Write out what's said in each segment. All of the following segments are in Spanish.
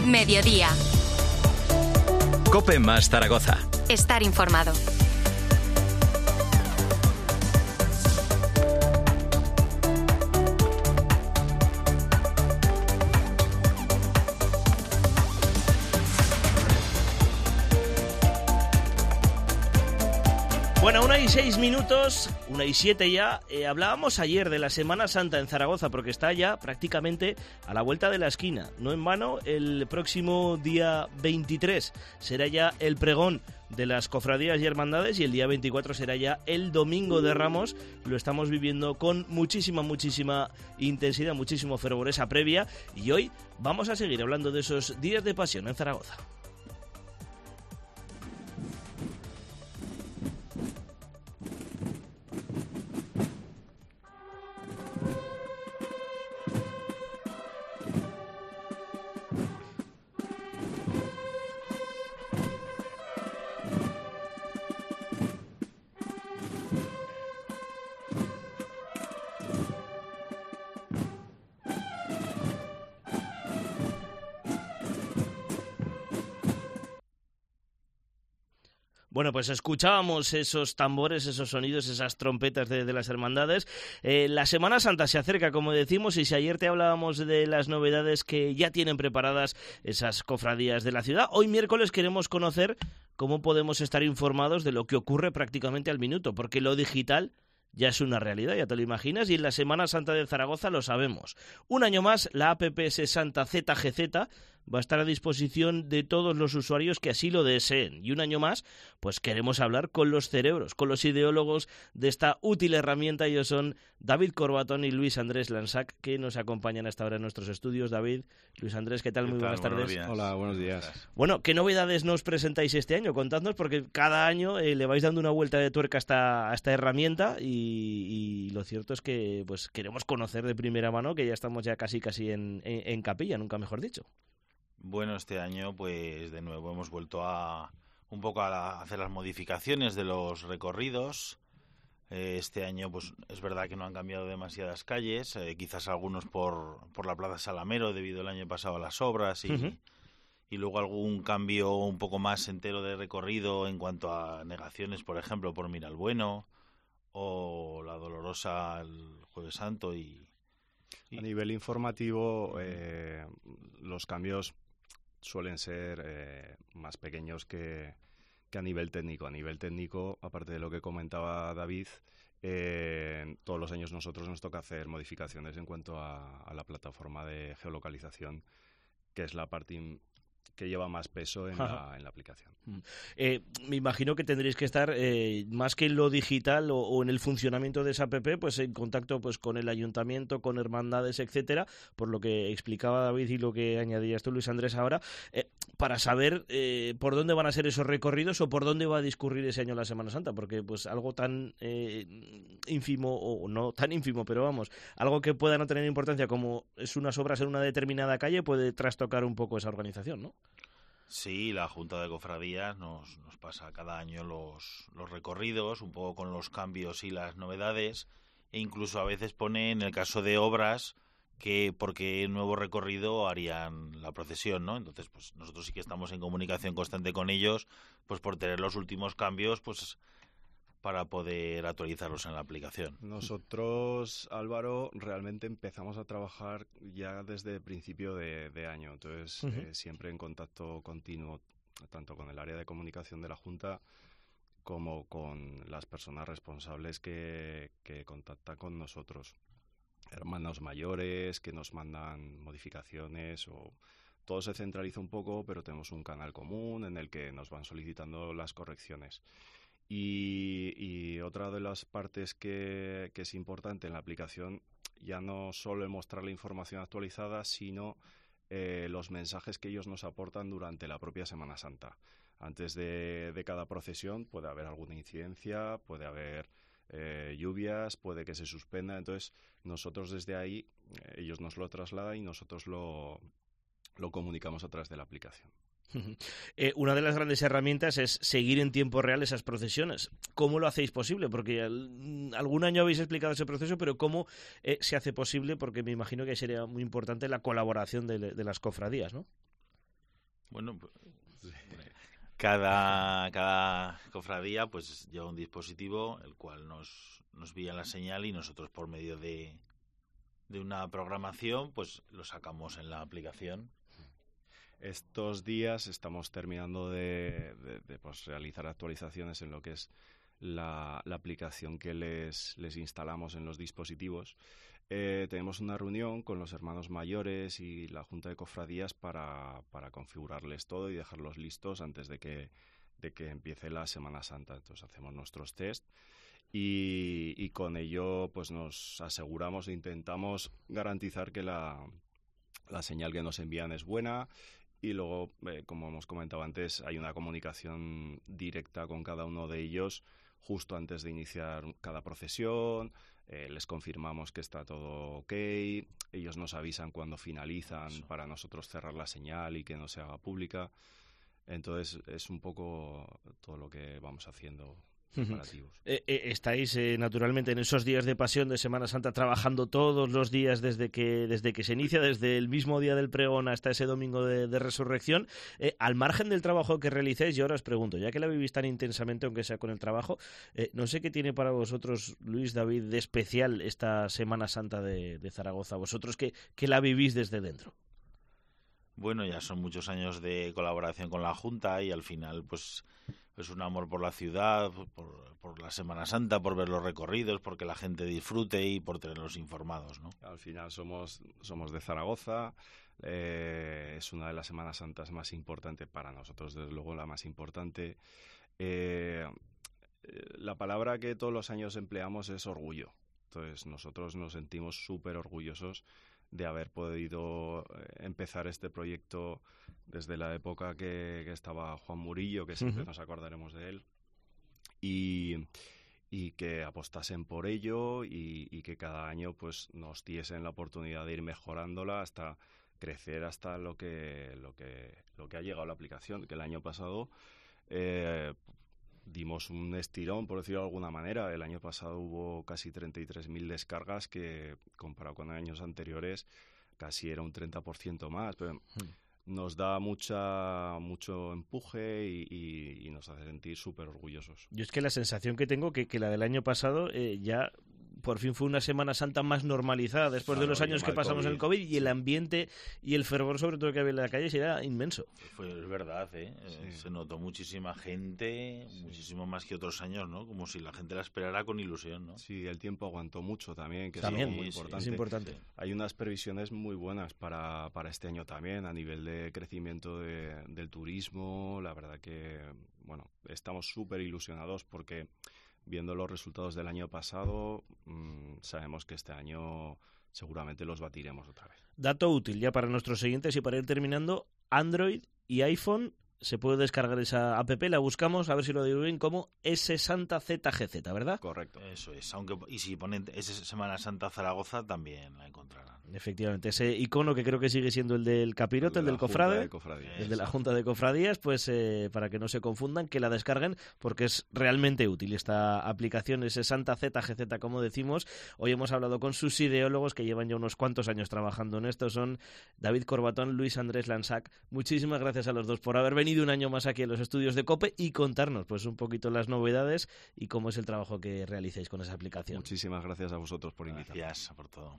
Mediodía. COPE más Zaragoza. Estar informado. Bueno, 1:06, 1:07 ya. Hablábamos ayer de la Semana Santa en Zaragoza, porque está ya prácticamente a la vuelta de la esquina. No en vano, el próximo día 23 será ya el pregón de las cofradías y hermandades, y el día 24 será ya el Domingo de Ramos. Lo estamos viviendo con muchísima intensidad, muchísimo fervor esa previa, y hoy vamos a seguir hablando de esos días de pasión en Zaragoza. Bueno, pues escuchábamos esos tambores, esos sonidos, esas trompetas de las hermandades. La Semana Santa se acerca, como decimos, y si ayer te hablábamos de las novedades que ya tienen preparadas esas cofradías de la ciudad, hoy miércoles queremos conocer cómo podemos estar informados de lo que ocurre prácticamente al minuto, porque lo digital ya es una realidad, ya te lo imaginas, y en la Semana Santa de Zaragoza lo sabemos. Un año más, la APPS Santa ZGZ va a estar a disposición de todos los usuarios que así lo deseen. Y un año más, pues queremos hablar con los cerebros, con los ideólogos de esta útil herramienta. Ellos son David Corbatón y Luis Andrés Lansac, que nos acompañan hasta ahora en nuestros estudios. David, Luis Andrés, ¿qué tal? Muy buenas tardes. Hola, buenos días. Bueno, ¿qué novedades nos presentáis este año? Contadnos, porque cada año le vais dando una vuelta de tuerca a esta herramienta, y lo cierto es que pues queremos conocer de primera mano, que ya estamos ya casi en capilla, nunca mejor dicho. Bueno, este año pues de nuevo hemos vuelto a hacer las modificaciones de los recorridos. Este año pues es verdad que no han cambiado demasiadas calles, quizás algunos por la Plaza Salamero debido el año pasado a las obras y luego algún cambio un poco más entero de recorrido en cuanto a negaciones, por ejemplo, por Miralbueno o la Dolorosa el Jueves Santo. A nivel informativo, los cambios suelen ser más pequeños que a nivel técnico. A nivel técnico, aparte de lo que comentaba David, todos los años nosotros nos toca hacer modificaciones en cuanto a la plataforma de geolocalización, que es la parte que lleva más peso en la aplicación. Me imagino que tendréis que estar más que en lo digital o en el funcionamiento de esa app, pues en contacto pues con el ayuntamiento, con hermandades, etcétera, por lo que explicaba David y lo que añadías tú, Luis Andrés, ahora, para saber por dónde van a ser esos recorridos o por dónde va a discurrir ese año la Semana Santa, porque pues algo tan ínfimo, o no tan ínfimo, pero vamos, algo que pueda no tener importancia como es unas obras en una determinada calle puede trastocar un poco esa organización, ¿no? Sí, la Junta de Cofradías nos pasa cada año los recorridos, un poco con los cambios y las novedades, e incluso a veces pone, en el caso de obras, que porque nuevo recorrido harían la procesión, ¿no? Entonces, pues nosotros sí que estamos en comunicación constante con ellos, pues por tener los últimos cambios, pues para poder actualizarlos en la aplicación. Nosotros, Álvaro, realmente empezamos a trabajar ya desde principio de año, entonces siempre en contacto continuo, tanto con el área de comunicación de la Junta como con las personas responsables que contactan con nosotros. Hermanos mayores que nos mandan modificaciones, o todo se centraliza un poco, pero tenemos un canal común en el que nos van solicitando las correcciones. Y otra de las partes que es importante en la aplicación, ya no solo el mostrar la información actualizada, sino los mensajes que ellos nos aportan durante la propia Semana Santa. Antes de cada procesión puede haber alguna incidencia, puede haber lluvias, puede que se suspenda. Entonces nosotros desde ahí, ellos nos lo trasladan y nosotros lo comunicamos a través de la aplicación. Una de las grandes herramientas es seguir en tiempo real esas procesiones. ¿Cómo lo hacéis posible? Porque algún año habéis explicado ese proceso, pero ¿cómo se hace posible? Porque me imagino que sería muy importante la colaboración de las cofradías, ¿no? Bueno, pues, cada cofradía pues lleva un dispositivo el cual nos envía la señal y nosotros por medio de una programación pues lo sacamos en la aplicación. Estos días estamos terminando de pues, realizar actualizaciones en lo que es la aplicación que les instalamos en los dispositivos. Tenemos una reunión con los hermanos mayores y la Junta de Cofradías para configurarles todo y dejarlos listos antes de que empiece la Semana Santa. Entonces hacemos nuestros test y con ello pues nos aseguramos e intentamos garantizar que la señal que nos envían es buena. Y luego, como hemos comentado antes, hay una comunicación directa con cada uno de ellos justo antes de iniciar cada procesión. Les confirmamos que está todo ok. Ellos nos avisan cuando finalizan para nosotros cerrar la señal y que no se haga pública. Entonces, es un poco todo lo que vamos haciendo. Estáis naturalmente en esos días de pasión de Semana Santa trabajando todos los días desde que se inicia, desde el mismo día del pregón hasta ese domingo de resurrección. Al margen del trabajo que realicéis, yo ahora os pregunto, ya que la vivís tan intensamente, aunque sea con el trabajo, no sé qué tiene para vosotros, Luis, David, de especial esta Semana Santa de Zaragoza, vosotros que la vivís desde dentro. Bueno, ya son muchos años de colaboración con la Junta y al final pues es un amor por la ciudad, por la Semana Santa, por ver los recorridos, porque la gente disfrute y por tenerlos informados, ¿no? Al final somos de Zaragoza, es una de las Semanas Santas más importantes para nosotros, desde luego la más importante. La palabra que todos los años empleamos es orgullo. Entonces nosotros nos sentimos súper orgullosos de haber podido empezar este proyecto desde la época que estaba Juan Murillo, que siempre nos acordaremos de él, y que apostasen por ello y que cada año pues nos diesen la oportunidad de ir mejorándola hasta crecer hasta lo que ha llegado la aplicación, que el año pasado dimos un estirón, por decirlo de alguna manera. El año pasado hubo casi 33.000 descargas, que comparado con años anteriores casi era un 30% más. Pero nos da mucho empuje y nos hace sentir súper orgullosos. Yo es que la sensación que tengo que la del año pasado ya por fin fue una Semana Santa más normalizada después de los años que pasamos en el COVID, y el ambiente y el fervor sobre todo que había en la calle era inmenso. Es verdad, se notó muchísima gente, muchísimo más que otros años, ¿no? Como si la gente la esperara con ilusión, ¿no? Sí, el tiempo aguantó mucho también, que también es muy importante. Es importante. Hay unas previsiones muy buenas para este año también, a nivel de crecimiento del turismo. La verdad que, bueno, estamos súper ilusionados porque viendo los resultados del año pasado, sabemos que este año seguramente los batiremos otra vez. Dato útil ya para nuestros siguientes y para ir terminando: Android y iPhone se puede descargar esa app, la buscamos, a ver si lo digo bien, como S Santa ZGZ, ¿verdad? Correcto. Eso es, y si ponen esa Semana Santa Zaragoza también la encontrarán. Efectivamente, ese icono que creo que sigue siendo el del capirote, el del cofrade, el de la Junta de Cofradías, pues para que no se confundan, que la descarguen porque es realmente útil esta aplicación, ese Santa ZGZ, como decimos. Hoy hemos hablado con sus ideólogos que llevan ya unos cuantos años trabajando en esto, son David Corbatón, Luis Andrés Lansac. Muchísimas gracias a los dos por haber venido un año más aquí en los estudios de COPE y contarnos pues un poquito las novedades y cómo es el trabajo que realicéis con esa aplicación. Muchísimas gracias a vosotros por invitarme. Gracias por todo.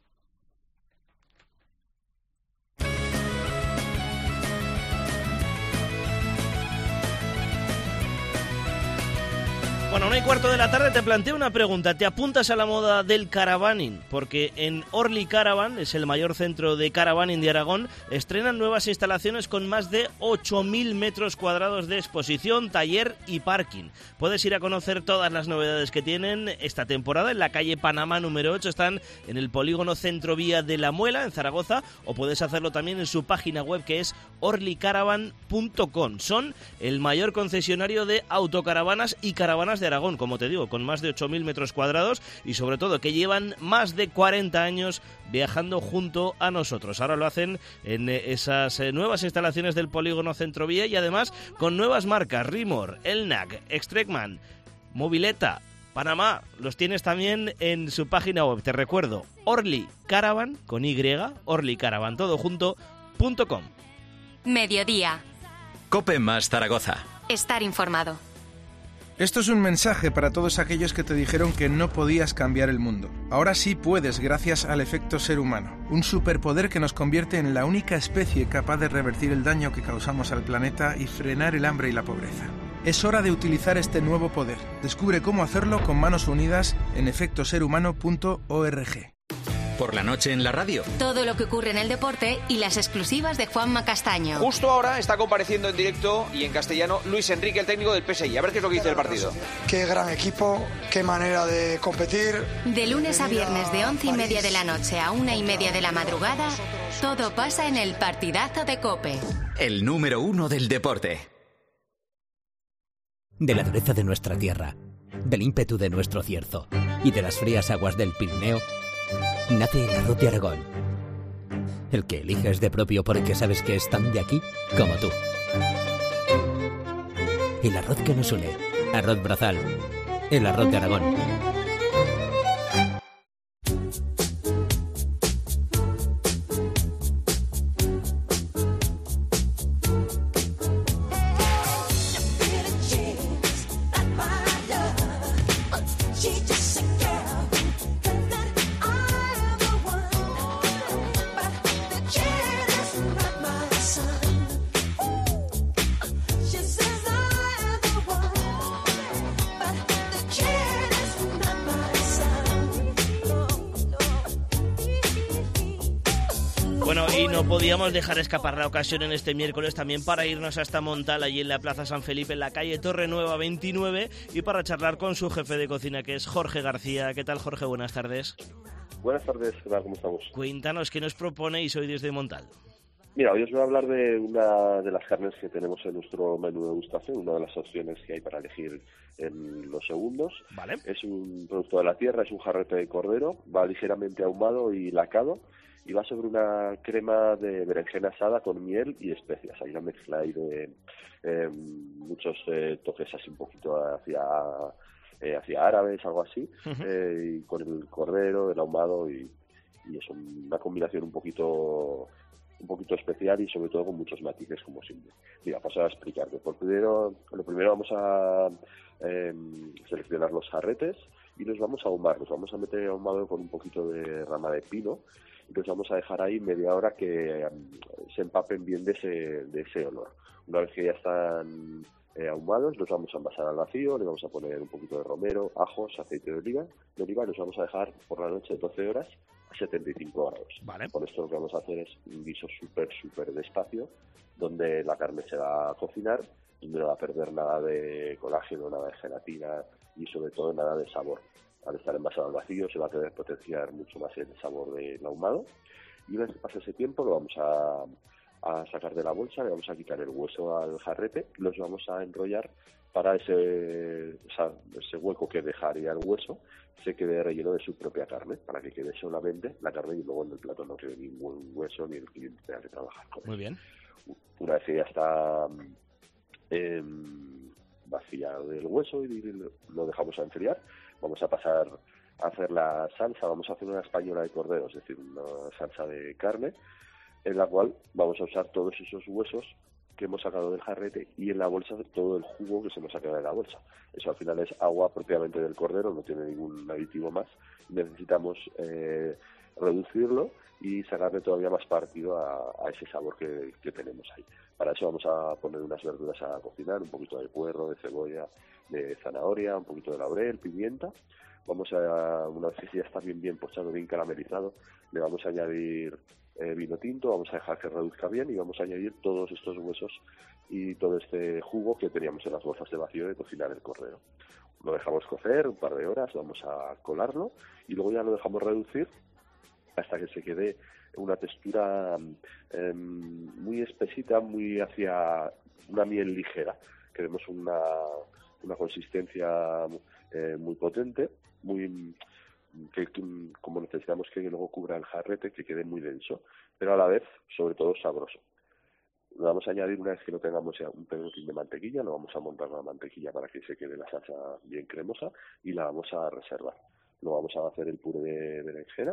Bueno, 1:15 de la tarde te planteo una pregunta. ¿Te apuntas a la moda del caravaning? Porque en Orly Caravan, es el mayor centro de caravaning de Aragón, estrenan nuevas instalaciones con más de 8.000 metros cuadrados de exposición, taller y parking. Puedes ir a conocer todas las novedades que tienen esta temporada en la calle Panamá número 8. Están en el polígono Centrovía de La Muela, en Zaragoza, o puedes hacerlo también en su página web, que es orlycaravan.com. Son el mayor concesionario de autocaravanas y caravanas de Aragón, como te digo, con más de 8.000 metros cuadrados y sobre todo que llevan más de 40 años viajando junto a nosotros. Ahora lo hacen en esas nuevas instalaciones del polígono Centrovía y además con nuevas marcas: Rimor, Elnac, Extrecman, Mobileta, Panamá. Los tienes también en su página web. Te recuerdo, Orly Caravan, con Y, orlycaravan, todo junto, .com. Mediodía. COPE más Zaragoza. Estar informado. Esto es un mensaje para todos aquellos que te dijeron que no podías cambiar el mundo. Ahora sí puedes gracias al efecto ser humano, un superpoder que nos convierte en la única especie capaz de revertir el daño que causamos al planeta y frenar el hambre y la pobreza. Es hora de utilizar este nuevo poder. Descubre cómo hacerlo con manos unidas en efectoserhumano.org. Por la noche en la radio. Todo lo que ocurre en el deporte y las exclusivas de Juanma Castaño. Justo ahora está compareciendo en directo y en castellano Luis Enrique, el técnico del PSG. A ver qué es lo que dice el partido. Qué gran equipo, qué manera de competir. De lunes a viernes de 11:30 de la noche a 1:30 de la madrugada, todo pasa en el partidazo de COPE. El número 1 del deporte. De la dureza de nuestra tierra, del ímpetu de nuestro cierzo y de las frías aguas del Pirineo, nace el arroz de Aragón. El que eliges de propio porque sabes que es tan de aquí como tú. El arroz que nos une. Arroz Brazal. El arroz de Aragón. Bueno, y no podíamos dejar escapar la ocasión en este miércoles también para irnos hasta Montal, allí en la Plaza San Felipe, en la calle Torrenueva 29, y para charlar con su jefe de cocina, que es Jorge García. ¿Qué tal, Jorge? Buenas tardes. Buenas tardes, ¿qué tal? ¿Cómo estamos? Cuéntanos, ¿qué nos proponéis hoy desde Montal? Mira, hoy os voy a hablar de una de las carnes que tenemos en nuestro menú de degustación, una de las opciones que hay para elegir en los segundos. Vale. Es un producto de la tierra, es un jarrete de cordero, va ligeramente ahumado y lacado, y va sobre una crema de berenjena asada con miel y especias. Hay una mezcla ahí de muchos toques así un poquito hacia árabes, algo así, y con el cordero, el ahumado y es una combinación un poquito especial y sobre todo con muchos matices, como siempre. Mira, paso a explicarte. Lo primero vamos a seleccionar los jarretes y los vamos a ahumar. Los vamos a meter ahumado con un poquito de rama de pino y los vamos a dejar ahí media hora que se empapen bien de ese olor. Una vez que ya están ahumados, los vamos a envasar al vacío, le vamos a poner un poquito de romero, ajos, aceite de oliva y los vamos a dejar por la noche 12 horas a 75 grados. Vale. Con esto lo que vamos a hacer es un guiso súper despacio, donde la carne se va a cocinar, donde no va a perder nada de colágeno, nada de gelatina y sobre todo nada de sabor. Al estar envasado al vacío se va a poder potenciar mucho más el sabor del ahumado, y una vez que pase ese tiempo lo vamos a sacar de la bolsa, le vamos a quitar el hueso al jarrete y los vamos a enrollar para ese hueco que dejaría el hueso se quede relleno de su propia carne, para que quede solamente la carne y luego en el plato no quede ningún hueso ni el cliente tenga que trabajar con él. Muy bien. Una vez que ya está vaciado el hueso y lo dejamos a enfriar, vamos a pasar a hacer la salsa. Vamos a hacer una española de cordero, es decir, una salsa de carne, en la cual vamos a usar todos esos huesos que hemos sacado del jarrete y en la bolsa todo el jugo que se nos ha quedado en la bolsa. Eso al final es agua propiamente del cordero, no tiene ningún aditivo más. Necesitamos reducirlo y sacarle todavía más partido a ese sabor que tenemos ahí. Para eso vamos a poner unas verduras a cocinar, un poquito de puerro, de cebolla, de zanahoria, un poquito de laurel, pimienta. Vamos a, una vez que ya está bien pochado, bien caramelizado, le vamos a añadir vino tinto, vamos a dejar que reduzca bien y vamos a añadir todos estos huesos y todo este jugo que teníamos en las bolsas de vacío de cocinar el cordero. Lo dejamos cocer un par de horas, vamos a colarlo y luego ya lo dejamos reducir hasta que se quede una textura muy espesita, muy hacia una miel ligera. Queremos una consistencia muy potente, que como necesitamos que luego cubra el jarrete, que quede muy denso, pero a la vez, sobre todo, sabroso. Lo vamos a añadir una vez que lo tengamos ya un pedazo de mantequilla, lo vamos a montar la mantequilla para que se quede la salsa bien cremosa y la vamos a reservar. Luego vamos a hacer el puré de berenjena,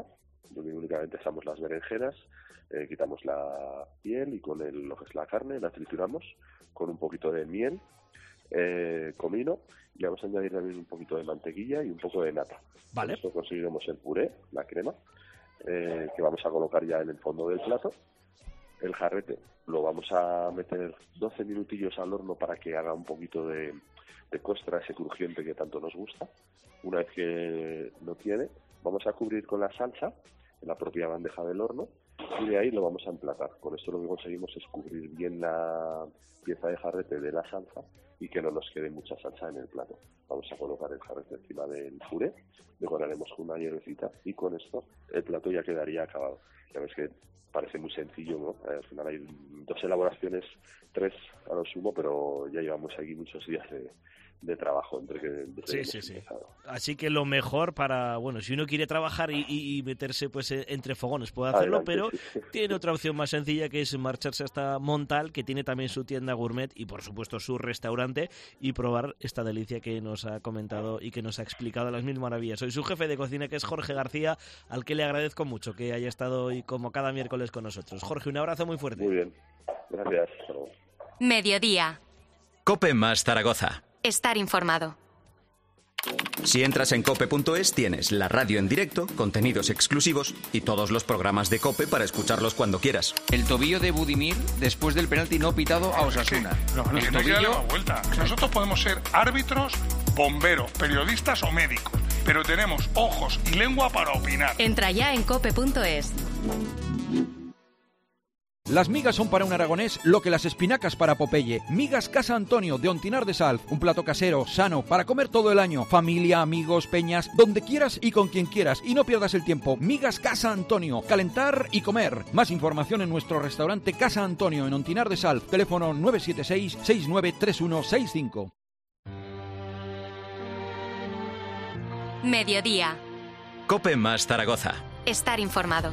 únicamente echamos las berenjenas, quitamos la piel y con lo que es la carne la trituramos con un poquito de miel, comino, y le vamos a añadir también un poquito de mantequilla y un poco de nata. Vale. Con esto conseguiremos el puré, la crema, que vamos a colocar ya en el fondo del plato. El jarrete lo vamos a meter 12 minutillos al horno para que haga un poquito de costra, ese crujiente que tanto nos gusta. Una vez que lo tiene, vamos a cubrir con la salsa en la propia bandeja del horno y de ahí lo vamos a emplatar. Con esto lo que conseguimos es cubrir bien la pieza de jarrete de la salsa y que no nos quede mucha salsa en el plato. Vamos a colocar el jarrete encima del puré, decoraremos con una hierbecita y con esto el plato ya quedaría acabado. Ya ves que parece muy sencillo, ¿no? Al final hay 2 elaboraciones, 3 a lo sumo, pero ya llevamos aquí muchos días de trabajo entre que sí. Así que lo mejor para, bueno, si uno quiere trabajar y meterse pues entre fogones puede hacerlo, adelante, pero tiene otra opción más sencilla, que es marcharse hasta Montal, que tiene también su tienda gourmet y por supuesto su restaurante, y probar esta delicia que nos ha comentado y que nos ha explicado las mil maravillas. Soy su jefe de cocina, que es Jorge García, al que le agradezco mucho que haya estado hoy como cada miércoles con nosotros. Jorge, un abrazo muy fuerte. Muy bien, gracias. Mediodía. COPE más Zaragoza. Estar informado. Si entras en cope.es tienes la radio en directo, contenidos exclusivos y todos los programas de COPE para escucharlos cuando quieras. El tobillo de Budimir después del penalti no pitado a Osasuna. No hay que darle más vuelta. Nosotros podemos ser árbitros, bomberos, periodistas o médicos, pero tenemos ojos y lengua para opinar. Entra ya en cope.es. Las migas son para un aragonés lo que las espinacas para Popeye. Migas Casa Antonio de Ontinar de Sal. Un plato casero, sano, para comer todo el año. Familia, amigos, peñas, donde quieras y con quien quieras. Y no pierdas el tiempo. Migas Casa Antonio. Calentar y comer. Más información en nuestro restaurante Casa Antonio en Ontinar de Sal. Teléfono 976-693165. Mediodía. COPE más Zaragoza. Estar informado.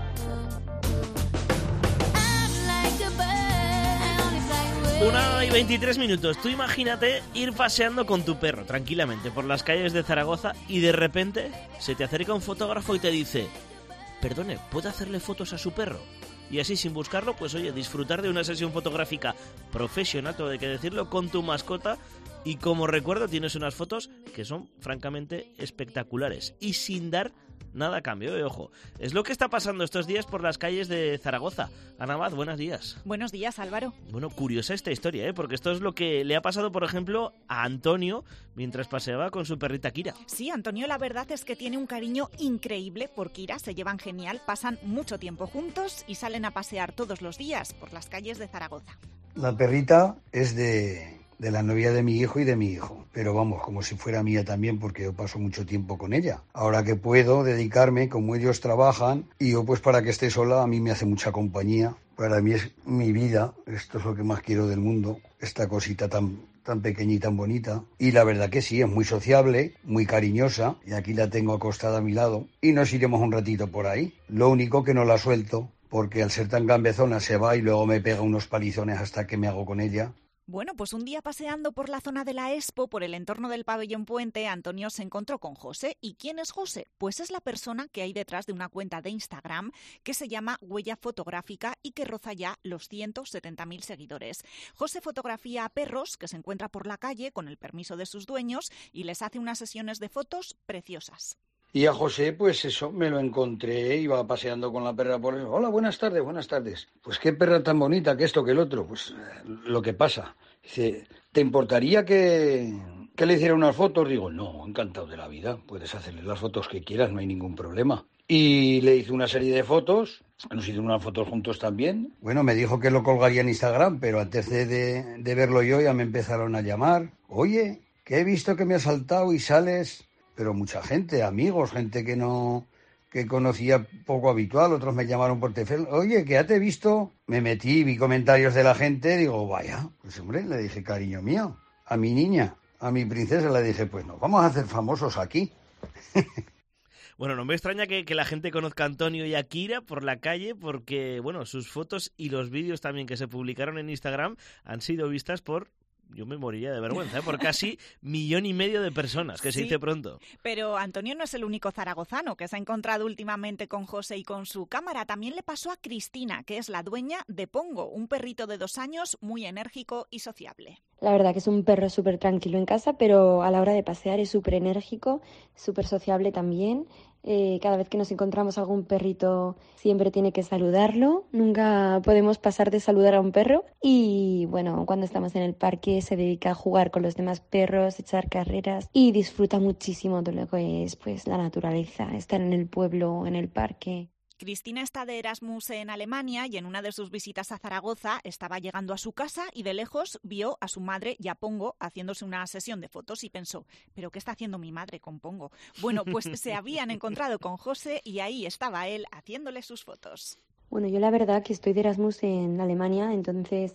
1:23. Tú imagínate ir paseando con tu perro tranquilamente por las calles de Zaragoza y de repente se te acerca un fotógrafo y te dice: perdone, ¿puede hacerle fotos a su perro? Y así, sin buscarlo, pues oye, disfrutar de una sesión fotográfica profesional, todo hay que decirlo, con tu mascota. Y como recuerdo, tienes unas fotos que son francamente espectaculares y sin dar nada a cambio, ojo. Es lo que está pasando estos días por las calles de Zaragoza. Ana Abad, buenos días. Buenos días, Álvaro. Bueno, curiosa esta historia, porque esto es lo que le ha pasado, por ejemplo, a Antonio mientras paseaba con su perrita Kira. Sí, Antonio, la verdad es que tiene un cariño increíble por Kira, se llevan genial, pasan mucho tiempo juntos y salen a pasear todos los días por las calles de Zaragoza. La perrita es de la novia de mi hijo y de mi hijo, pero vamos, como si fuera mía también, porque yo paso mucho tiempo con ella. Ahora que puedo dedicarme, como ellos trabajan, y yo pues para que esté sola, a mí me hace mucha compañía. Para mí es mi vida, esto es lo que más quiero del mundo, esta cosita tan pequeña y tan bonita. Y la verdad que sí, es muy sociable, muy cariñosa, y aquí la tengo acostada a mi lado, y nos iremos un ratito por ahí. Lo único que no la suelto, porque al ser tan gambezona se va y luego me pega unos palizones hasta que me hago con ella. Bueno, pues un día paseando por la zona de la Expo, por el entorno del Pabellón Puente, Antonio se encontró con José. ¿Y quién es José? Pues es la persona que hay detrás de una cuenta de Instagram que se llama Huella Fotográfica y que roza ya los 170.000 seguidores. José fotografía a perros que se encuentra por la calle con el permiso de sus dueños y les hace unas sesiones de fotos preciosas. Y a José, pues eso, me lo encontré, iba paseando con la perra por el... Hola, buenas tardes, buenas tardes. Pues qué perra tan bonita, que esto, que el otro. Pues lo que pasa. Dice, ¿te importaría que le hiciera unas fotos? Digo, no, encantado de la vida. Puedes hacerle las fotos que quieras, no hay ningún problema. Y le hice una serie de fotos, nos hicimos unas fotos juntos también. Bueno, me dijo que lo colgaría en Instagram, pero antes de verlo yo ya me empezaron a llamar. Oye, que he visto que me has saltado y sales... Pero mucha gente, amigos, gente que conocía poco habitual, otros me llamaron por teléfono. Oye, que ya te he visto. Me metí, vi comentarios de la gente, digo, vaya, pues hombre, le dije, cariño mío, a mi niña, a mi princesa, le dije, pues nos vamos a hacer famosos aquí. Bueno, no me extraña que la gente conozca a Antonio y a Kira por la calle, porque bueno, sus fotos y los vídeos también que se publicaron en Instagram han sido vistas por yo me moriría de vergüenza, por casi 1,5 millones de personas, que se dice pronto. Pero Antonio no es el único zaragozano que se ha encontrado últimamente con José y con su cámara. También le pasó a Cristina, que es la dueña de Pongo, un perrito de 2 años muy enérgico y sociable. La verdad que es un perro súper tranquilo en casa, pero a la hora de pasear es súper enérgico, súper sociable también. Cada vez que nos encontramos algún perrito siempre tiene que saludarlo, nunca podemos pasar de saludar a un perro. Y bueno, cuando estamos en el parque se dedica a jugar con los demás perros, echar carreras y disfruta muchísimo de lo que es pues la naturaleza, estar en el pueblo, en el parque. Cristina está de Erasmus en Alemania y en una de sus visitas a Zaragoza estaba llegando a su casa y de lejos vio a su madre y a Pongo haciéndose una sesión de fotos y pensó, ¿pero qué está haciendo mi madre con Pongo? Bueno, pues se habían encontrado con José y ahí estaba él haciéndole sus fotos. Bueno, yo la verdad que estoy de Erasmus en Alemania, entonces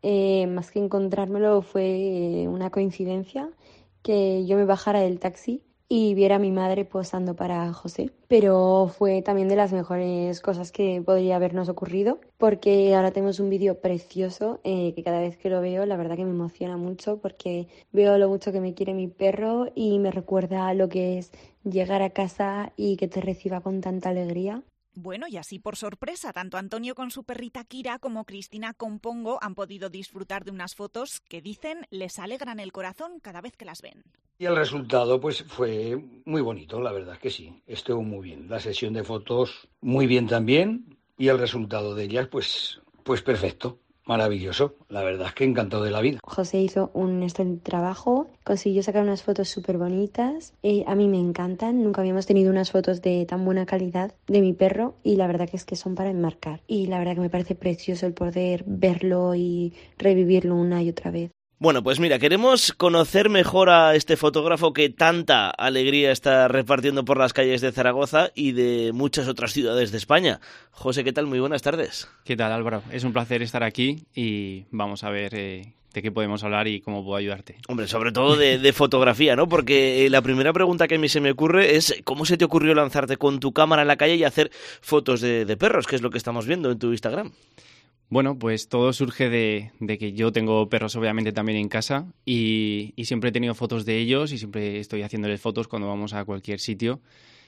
más que encontrármelo fue una coincidencia que yo me bajara del taxi y viera a mi madre posando para José. Pero fue también de las mejores cosas que podría habernos ocurrido, porque ahora tenemos un vídeo precioso que cada vez que lo veo la verdad que me emociona mucho, porque veo lo mucho que me quiere mi perro y me recuerda lo que es llegar a casa y que te reciba con tanta alegría. Bueno, y así por sorpresa, tanto Antonio con su perrita Kira como Cristina con Pongo han podido disfrutar de unas fotos que dicen les alegran el corazón cada vez que las ven. Y el resultado pues fue muy bonito, la verdad que sí, estuvo muy bien. La sesión de fotos muy bien también y el resultado de ellas pues perfecto. Maravilloso, la verdad es que encantado de la vida. José hizo un excelente trabajo, consiguió sacar unas fotos súper bonitas, a mí me encantan, nunca habíamos tenido unas fotos de tan buena calidad de mi perro y la verdad que es que son para enmarcar y la verdad que me parece precioso el poder verlo y revivirlo una y otra vez. Bueno, pues mira, queremos conocer mejor a este fotógrafo que tanta alegría está repartiendo por las calles de Zaragoza y de muchas otras ciudades de España. José, ¿qué tal? Muy buenas tardes. ¿Qué tal, Álvaro? Es un placer estar aquí y vamos a ver de qué podemos hablar y cómo puedo ayudarte. Hombre, sobre todo de fotografía, ¿no? Porque la primera pregunta que a mí se me ocurre es ¿cómo se te ocurrió lanzarte con tu cámara en la calle y hacer fotos de perros? Que es lo que estamos viendo en tu Instagram. Bueno, pues todo surge de que yo tengo perros obviamente también en casa y siempre he tenido fotos de ellos y siempre estoy haciéndoles fotos cuando vamos a cualquier sitio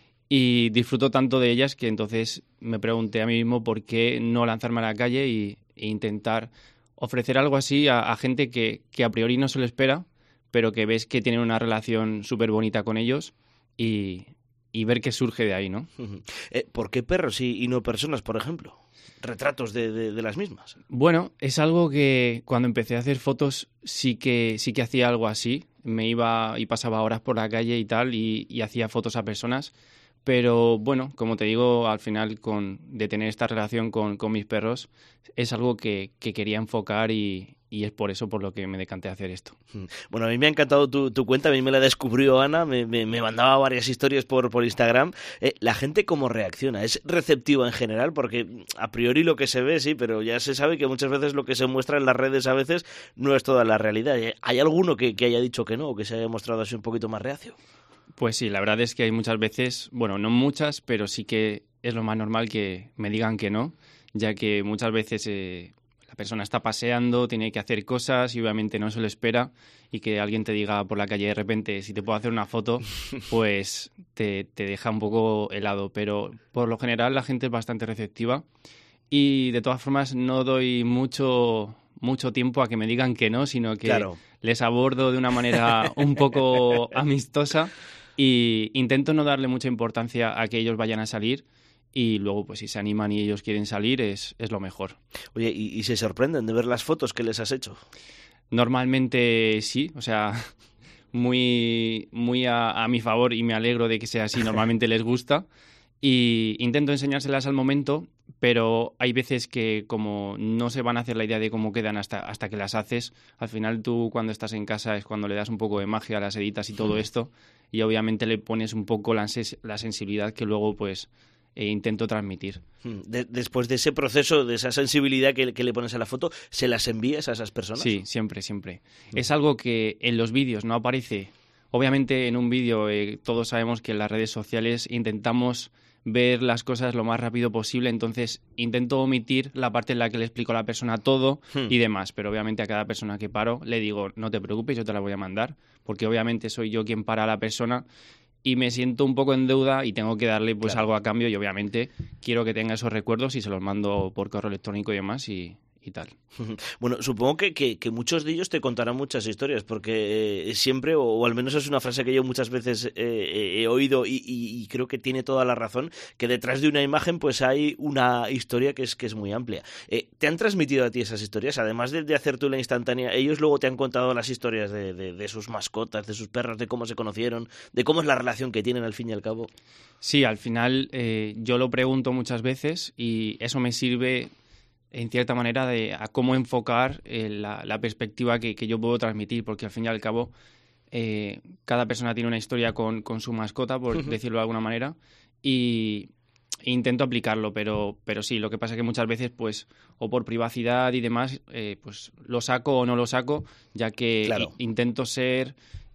y disfruto tanto de ellas que entonces me pregunté a mí mismo por qué no lanzarme a la calle e intentar ofrecer algo así a gente que a priori no se lo espera, pero que ves que tienen una relación súper bonita con ellos y ver qué surge de ahí, ¿no? ¿Por qué perros y no personas, por ejemplo? Retratos de las mismas. Bueno, es algo que cuando empecé a hacer fotos sí que hacía algo así. Me iba y pasaba horas por la calle y tal y hacía fotos a personas. Pero bueno, como te digo, al final de tener esta relación con mis perros es algo que quería enfocar y es por eso por lo que me decanté a hacer esto. Bueno, a mí me ha encantado tu cuenta, a mí me la descubrió Ana, me mandaba varias historias por Instagram. ¿La gente cómo reacciona? ¿Es receptiva en general? Porque a priori lo que se ve, sí, pero ya se sabe que muchas veces lo que se muestra en las redes a veces no es toda la realidad. ¿Hay alguno que haya dicho que no o que se haya mostrado así un poquito más reacio? Pues sí, la verdad es que hay muchas veces, bueno, no muchas, pero sí que es lo más normal que me digan que no, ya que muchas veces la persona está paseando, tiene que hacer cosas y obviamente no se lo espera y que alguien te diga por la calle de repente si te puedo hacer una foto, pues te deja un poco helado, pero por lo general la gente es bastante receptiva y de todas formas no doy mucho tiempo a que me digan que no, sino que claro, les abordo de una manera un poco amistosa y intento no darle mucha importancia a que ellos vayan a salir y luego pues si se animan y ellos quieren salir es lo mejor. Oye, ¿y se sorprenden de ver las fotos que les has hecho? Normalmente sí, o sea, muy a mi favor y me alegro de que sea así, normalmente les gusta y intento enseñárselas al momento, pero hay veces que como no se van a hacer la idea de cómo quedan hasta que las haces, al final tú cuando estás en casa es cuando le das un poco de magia a las editas y todo esto y obviamente le pones un poco la sensibilidad que luego pues intento transmitir. Después de ese proceso, de esa sensibilidad que le pones a la foto, ¿se las envías a esas personas? Sí, siempre. Es algo que en los vídeos no aparece. Obviamente en un vídeo todos sabemos que en las redes sociales intentamos ver las cosas lo más rápido posible, entonces intento omitir la parte en la que le explico a la persona todo y demás, pero obviamente a cada persona que paro le digo, no te preocupes, yo te la voy a mandar, porque obviamente soy yo quien para a la persona y me siento un poco en deuda y tengo que darle pues algo a cambio y obviamente quiero que tenga esos recuerdos y se los mando por correo electrónico y demás y tal. Bueno, supongo que muchos de ellos te contarán muchas historias, porque siempre, o al menos es una frase que yo muchas veces he oído y creo que tiene toda la razón, que detrás de una imagen pues hay una historia que es muy amplia. ¿Te han transmitido a ti esas historias? Además de hacer tú la instantánea, ellos luego te han contado las historias de sus mascotas, de sus perros, de cómo se conocieron, de cómo es la relación que tienen al fin y al cabo. Sí, al final yo lo pregunto muchas veces y eso me sirve en cierta manera a cómo enfocar la perspectiva que yo puedo transmitir, porque al fin y al cabo cada persona tiene una historia con su mascota, por decirlo de alguna manera, y intento aplicarlo, pero sí, lo que pasa es que muchas veces, pues, o por privacidad y demás, pues lo saco o no lo saco, ya que intento ser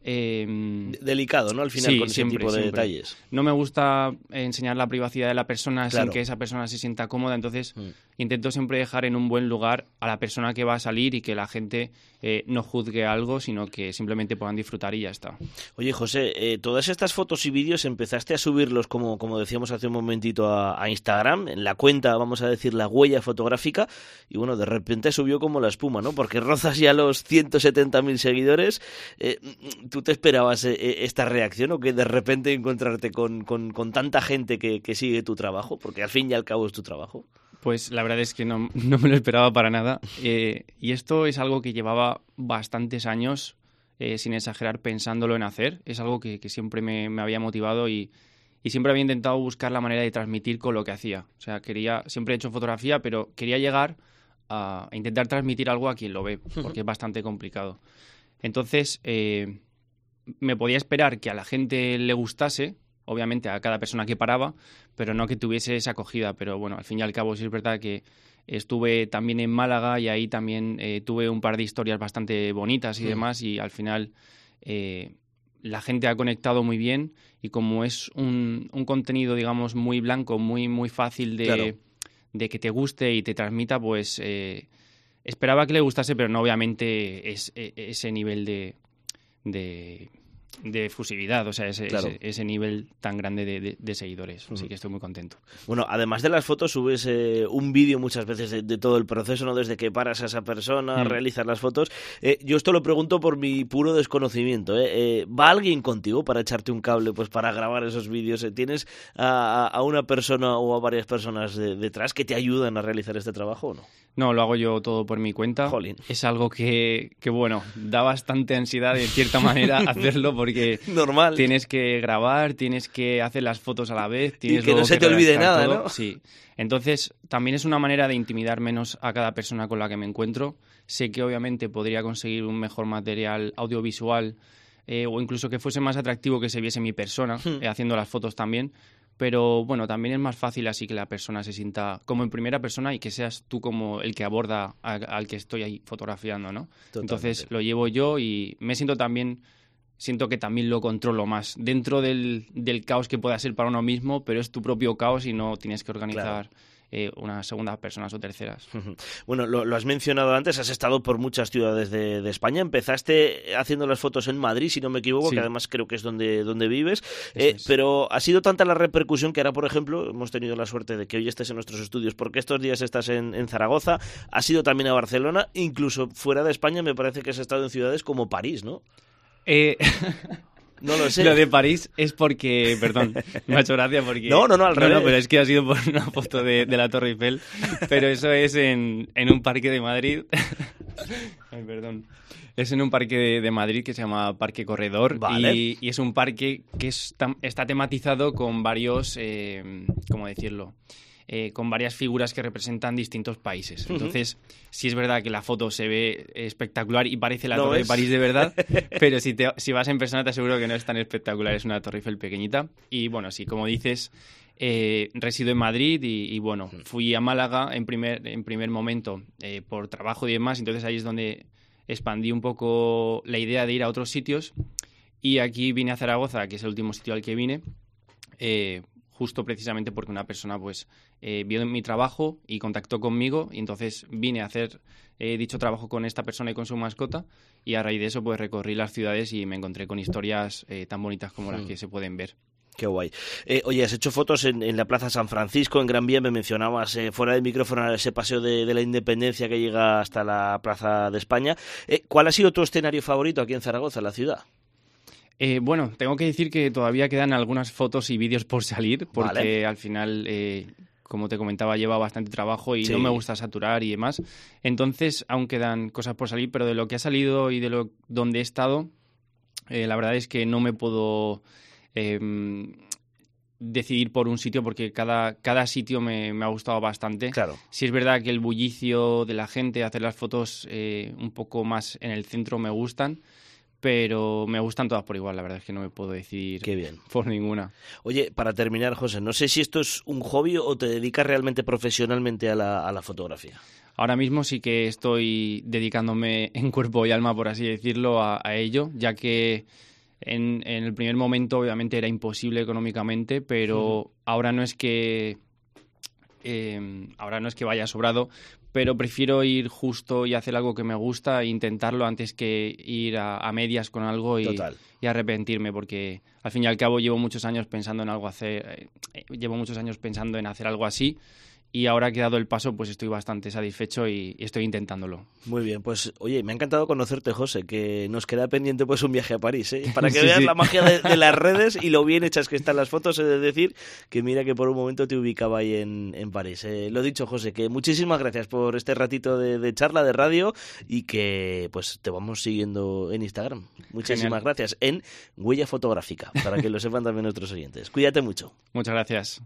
delicado, ¿no? Al final, sí, con ese tipo de detalles. No me gusta enseñar la privacidad de la persona sin que esa persona se sienta cómoda, entonces intento siempre dejar en un buen lugar a la persona que va a salir y que la gente no juzgue algo, sino que simplemente puedan disfrutar y ya está. Oye, José, todas estas fotos y vídeos empezaste a subirlos, como decíamos hace un momentito, a Instagram, en la cuenta, vamos a decir, La Huella Fotográfica, y bueno, de repente subió como la espuma, ¿no? Porque rozas ya los 170.000 seguidores. ¿Tú te esperabas esta reacción o que de repente encontrarte con tanta gente que sigue tu trabajo? Porque al fin y al cabo es tu trabajo. Pues la verdad es que no me lo esperaba para nada. Y esto es algo que llevaba bastantes años, sin exagerar, pensándolo en hacer. Es algo que siempre me había motivado y siempre había intentado buscar la manera de transmitir con lo que hacía. O sea, siempre he hecho fotografía, pero quería llegar a intentar transmitir algo a quien lo ve, porque es bastante complicado. Entonces, me podía esperar que a la gente le gustase, obviamente a cada persona que paraba, pero no que tuviese esa acogida. Pero bueno, al fin y al cabo sí es verdad que estuve también en Málaga y ahí también tuve un par de historias bastante bonitas y demás, y al final la gente ha conectado muy bien, y como es un contenido, digamos, muy blanco, muy, muy fácil de que te guste y te transmita, pues esperaba que le gustase, pero no obviamente ese nivel de efusividad, o sea, ese nivel tan grande de seguidores. Así que estoy muy contento. Bueno, además de las fotos, subes un vídeo muchas veces de todo el proceso, ¿no? Desde que paras a esa persona, realizas las fotos. Yo esto lo pregunto por mi puro desconocimiento. ¿Va alguien contigo para echarte un cable, pues para grabar esos vídeos? ¿Tienes a una persona o a varias personas detrás que te ayudan a realizar este trabajo o no? No, lo hago yo todo por mi cuenta. Jolín. Es algo que bueno, da bastante ansiedad de cierta manera hacerlo, porque normal. Tienes que grabar, tienes que hacer las fotos a la vez. Tienes y que no se te olvide nada, todo, ¿no? Sí. Entonces, también es una manera de intimidar menos a cada persona con la que me encuentro. Sé que obviamente podría conseguir un mejor material audiovisual o incluso que fuese más atractivo que se viese mi persona haciendo las fotos también. Pero bueno, también es más fácil así que la persona se sienta como en primera persona y que seas tú como el que aborda al que estoy ahí fotografiando, ¿no? Totalmente. Entonces lo llevo yo y siento que también lo controlo más dentro del caos que pueda ser para uno mismo, pero es tu propio caos y no tienes que organizar unas segundas personas o terceras. Bueno, lo has mencionado antes, has estado por muchas ciudades de España. Empezaste haciendo las fotos en Madrid, si no me equivoco, que además creo que es donde vives, pero ha sido tanta la repercusión que ahora, por ejemplo, hemos tenido la suerte de que hoy estés en nuestros estudios, porque estos días estás en Zaragoza, has ido también a Barcelona, incluso fuera de España me parece que has estado en ciudades como París, ¿no? No lo sé. Lo de París es porque, perdón, me ha hecho gracia porque... No, al revés. No, pero es que ha sido por una foto de la Torre Eiffel, pero eso es en un parque de Madrid. Ay, perdón. Es en un parque de Madrid que se llama Parque Corredor. Vale. Y es un parque que está tematizado con varios, ¿cómo decirlo?, con varias figuras que representan distintos países. Entonces, sí es verdad que la foto se ve espectacular y parece la Torre de París de verdad, pero si vas en persona te aseguro que no es tan espectacular, es una Torre Eiffel pequeñita. Y bueno, sí, como dices, resido en Madrid y bueno, fui a Málaga en primer momento por trabajo y demás, entonces ahí es donde expandí un poco la idea de ir a otros sitios, y aquí vine a Zaragoza, que es el último sitio al que vine, justo precisamente porque una persona pues vio mi trabajo y contactó conmigo, y entonces vine a hacer dicho trabajo con esta persona y con su mascota, y a raíz de eso pues recorrí las ciudades y me encontré con historias tan bonitas como las que se pueden ver. Qué guay. Oye, has hecho fotos en la Plaza San Francisco, en Gran Vía, me mencionabas fuera del micrófono ese paseo de la Independencia que llega hasta la Plaza de España. ¿Cuál ha sido tu escenario favorito aquí en Zaragoza, en la ciudad? Bueno, tengo que decir que todavía quedan algunas fotos y vídeos por salir, porque al final, como te comentaba, lleva bastante trabajo y no me gusta saturar y demás. Entonces, aún quedan cosas por salir, pero de lo que ha salido y de donde he estado, la verdad es que no me puedo decidir por un sitio, porque cada sitio me ha gustado bastante. Claro. Sí es verdad que el bullicio de la gente, hacer las fotos un poco más en el centro me gustan, pero me gustan todas por igual. La verdad es que no me puedo decidir por ninguna. Oye, para terminar, José, no sé si esto es un hobby o te dedicas realmente profesionalmente a la fotografía. Ahora mismo sí que estoy dedicándome en cuerpo y alma, por así decirlo, a ello, ya que en el primer momento obviamente era imposible económicamente, pero ahora no es que vaya sobrado, pero prefiero ir justo y hacer algo que me gusta e intentarlo antes que ir a medias con algo y arrepentirme, porque al fin y al cabo llevo muchos años pensando en hacer algo así. Y ahora que he dado el paso, pues estoy bastante satisfecho y estoy intentándolo. Muy bien, pues oye, me ha encantado conocerte, José, que nos queda pendiente pues un viaje a París, para que veas la magia de las redes y lo bien hechas que están las fotos. He de decir que mira que por un momento te ubicaba ahí en París. Lo dicho, José, que muchísimas gracias por este ratito de charla, de radio, y que pues te vamos siguiendo en Instagram. Muchísimas gracias. En Huella Fotográfica, para que lo sepan también nuestros oyentes. Cuídate mucho. Muchas gracias.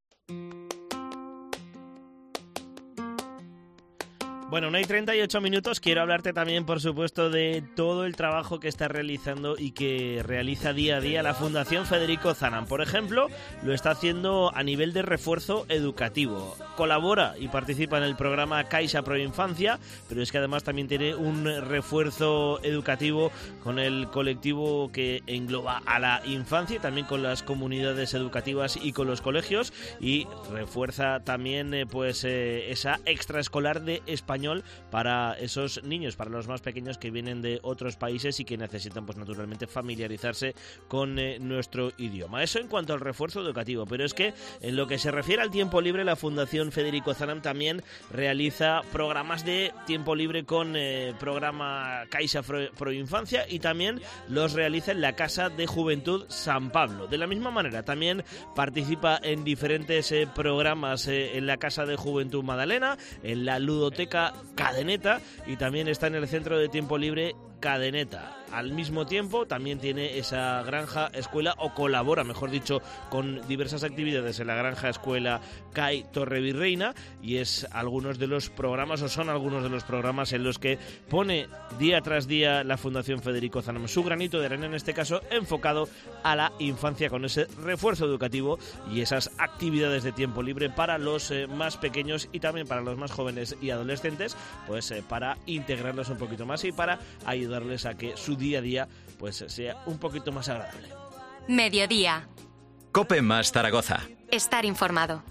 Bueno, 1:38. Quiero hablarte también, por supuesto, de todo el trabajo que está realizando y que realiza día a día la Fundación Federico Zanan. Por ejemplo, lo está haciendo a nivel de refuerzo educativo. Colabora y participa en el programa Caixa Pro Infancia, pero es que además también tiene un refuerzo educativo con el colectivo que engloba a la infancia y también con las comunidades educativas y con los colegios, y refuerza también esa extraescolar de español para esos niños, para los más pequeños que vienen de otros países y que necesitan pues naturalmente familiarizarse con nuestro idioma. Eso en cuanto al refuerzo educativo, pero es que en lo que se refiere al tiempo libre, la Fundación Federico Zanan también realiza programas de tiempo libre con programa Caixa Pro Infancia, y también los realiza en la Casa de Juventud San Pablo. De la misma manera también participa en diferentes programas en la Casa de Juventud Madalena, en la Ludoteca Cadeneta, y también está en el Centro de Tiempo Libre Cadeneta. Al mismo tiempo también tiene esa granja escuela, o colabora, mejor dicho, con diversas actividades en la granja escuela CAI Torrevirreina, y es algunos de los programas, o son algunos de los programas en los que pone día tras día la Fundación Federico Zanan su granito de arena, en este caso enfocado a la infancia, con ese refuerzo educativo y esas actividades de tiempo libre para los más pequeños y también para los más jóvenes y adolescentes, pues para integrarlos un poquito más y para ayudarles a que su día a día pues sea un poquito más agradable. Mediodía. COPE más Zaragoza. Estar informado.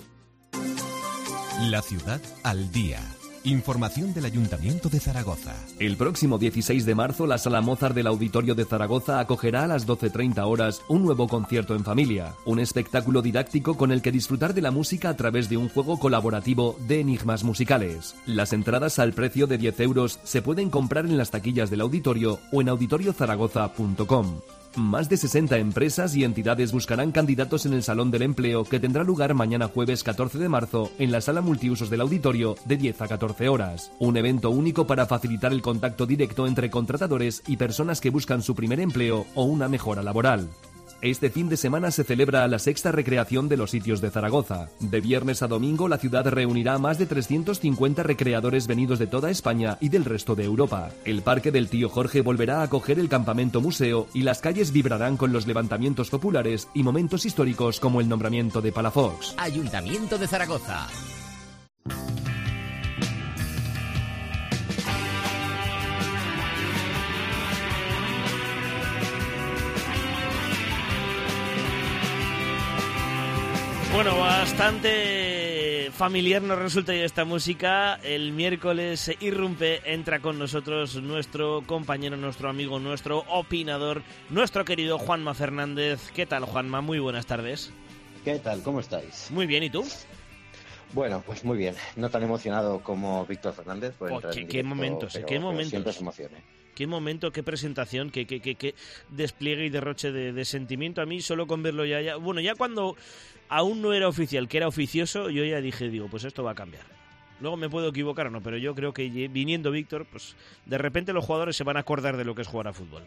La ciudad al día. Información del Ayuntamiento de Zaragoza. El próximo 16 de marzo, la Sala Mozart del Auditorio de Zaragoza acogerá a las 12:30 horas un nuevo concierto en familia. Un espectáculo didáctico con el que disfrutar de la música a través de un juego colaborativo de enigmas musicales. Las entradas al precio de 10 euros se pueden comprar en las taquillas del auditorio o en auditoriozaragoza.com. Más de 60 empresas y entidades buscarán candidatos en el Salón del Empleo, que tendrá lugar mañana jueves 14 de marzo en la sala multiusos del auditorio de 10 a 14 horas. Un evento único para facilitar el contacto directo entre contratadores y personas que buscan su primer empleo o una mejora laboral. Este fin de semana se celebra la sexta recreación de los sitios de Zaragoza. De viernes a domingo, la ciudad reunirá a más de 350 recreadores venidos de toda España y del resto de Europa. El Parque del Tío Jorge volverá a acoger el campamento museo y las calles vibrarán con los levantamientos populares y momentos históricos como el nombramiento de Palafox. Ayuntamiento de Zaragoza. Bueno, bastante familiar nos resulta ya esta música. El miércoles irrumpe, entra con nosotros nuestro compañero, nuestro amigo, nuestro opinador, nuestro querido Juanma Fernández. ¿Qué tal, Juanma? Muy buenas tardes. ¿Qué tal? ¿Cómo estáis? Muy bien, ¿y tú? Bueno, pues muy bien. No tan emocionado como Víctor Fernández. ¿Qué momentos? ¿Qué momentos? Siempre se emociona. Qué momento, qué presentación, qué despliegue y derroche de sentimiento. A mí solo con verlo ya... Bueno, ya cuando aún no era oficial, que era oficioso, yo ya digo, pues esto va a cambiar. Luego me puedo equivocar o no, pero yo creo que viniendo Víctor, pues de repente los jugadores se van a acordar de lo que es jugar a fútbol.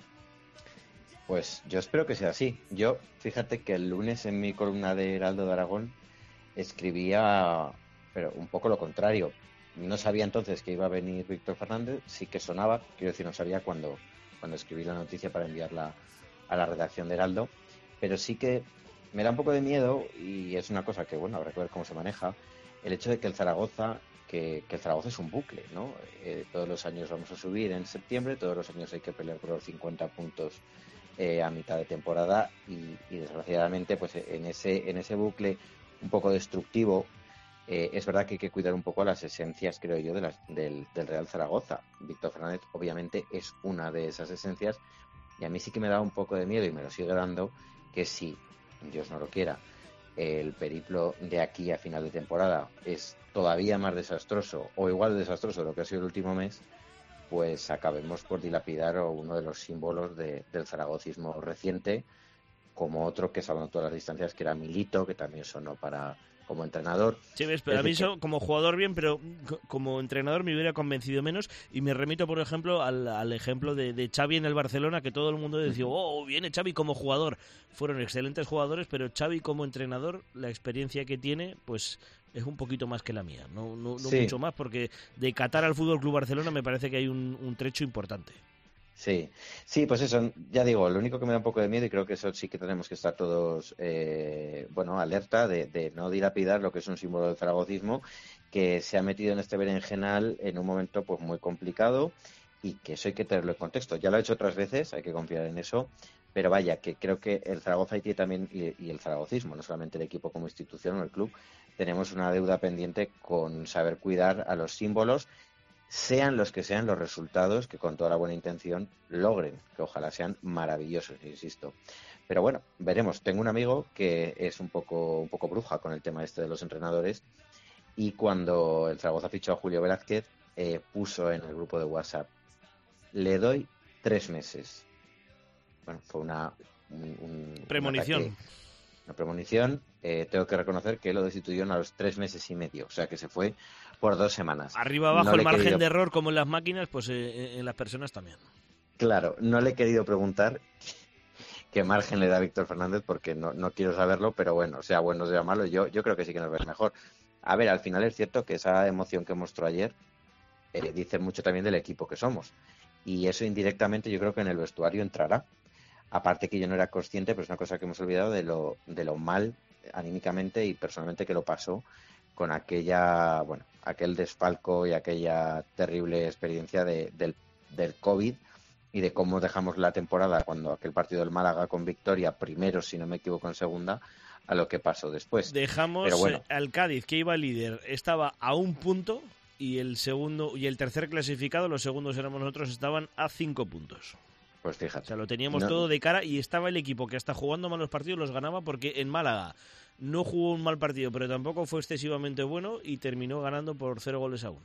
Pues yo espero que sea así. Yo, fíjate que el lunes en mi columna de Heraldo de Aragón escribía, pero un poco lo contrario. No sabía entonces que iba a venir Víctor Fernández, sí que sonaba, quiero decir, no sabía cuando escribí la noticia para enviarla a la redacción de Heraldo, pero sí que me da un poco de miedo, y es una cosa que, bueno, habrá que ver cómo se maneja, el hecho de que el Zaragoza es un bucle, ¿no? Todos los años vamos a subir en septiembre, todos los años hay que pelear por los 50 puntos a mitad de temporada, y desgraciadamente, pues en ese bucle un poco destructivo, es verdad que hay que cuidar un poco las esencias, creo yo, del Real Zaragoza. Víctor Fernández obviamente es una de esas esencias, y a mí sí que me da un poco de miedo, y me lo sigue dando, que si, Dios no lo quiera, el periplo de aquí a final de temporada es todavía más desastroso o igual de desastroso de lo que ha sido el último mes, pues acabemos por dilapidar uno de los símbolos del zaragocismo reciente, como otro que salvó todas las distancias, que era Milito, que también sonó como entrenador. Sí, ves, pero a mí como jugador bien, pero como entrenador me hubiera convencido menos, y me remito, por ejemplo, al ejemplo de Xavi en el Barcelona, que todo el mundo decía, oh, viene Xavi como jugador. Fueron excelentes jugadores, pero Xavi como entrenador, la experiencia que tiene, pues es un poquito más que la mía, no sí, mucho más, porque de Qatar al Fútbol Club Barcelona me parece que hay un trecho importante. Sí, pues eso, ya digo, lo único que me da un poco de miedo, y creo que eso sí que tenemos que estar todos, alerta de no dilapidar lo que es un símbolo del zaragocismo, que se ha metido en este berenjenal en un momento pues muy complicado, y que eso hay que tenerlo en contexto. Ya lo he hecho otras veces, hay que confiar en eso, pero vaya, que creo que el Zaragoza tiene también, y el zaragocismo, no solamente el equipo como institución o el club, tenemos una deuda pendiente con saber cuidar a los símbolos, sean los que sean los resultados que con toda la buena intención logren, que ojalá sean maravillosos, insisto. Pero bueno, veremos. Tengo un amigo que es un poco bruja con el tema este de los entrenadores, y cuando el Zaragoza fichó a Julio Velázquez, puso en el grupo de WhatsApp: le doy 3 meses. Bueno, fue una premonición. Una premonición. Tengo que reconocer que lo destituyeron a los 3 meses y medio, o sea que se fue por 2 semanas. Arriba abajo el margen de error, como en las máquinas, pues en las personas también. Claro, no le he querido preguntar qué margen le da Víctor Fernández, porque no quiero saberlo, pero bueno, sea bueno o sea malo, yo creo que sí que nos ves mejor. A ver, al final es cierto que esa emoción que mostró ayer dice mucho también del equipo que somos, y eso indirectamente yo creo que en el vestuario entrará. Aparte que yo no era consciente, pero es una cosa que hemos olvidado, de lo mal anímicamente y personalmente que lo pasó con aquel desfalco y aquella terrible experiencia del COVID, y de cómo dejamos la temporada cuando aquel partido del Málaga con victoria, primero, si no me equivoco, en segunda, a lo que pasó después. Dejamos al Cádiz, que iba líder, estaba a 1 punto, y el segundo y el tercer clasificado, los segundos éramos nosotros, estaban a 5 puntos. Pues fíjate. O sea, lo teníamos todo de cara, y estaba el equipo que hasta jugando malos partidos los ganaba, porque en Málaga no jugó un mal partido, pero tampoco fue excesivamente bueno, y terminó ganando por 0-1.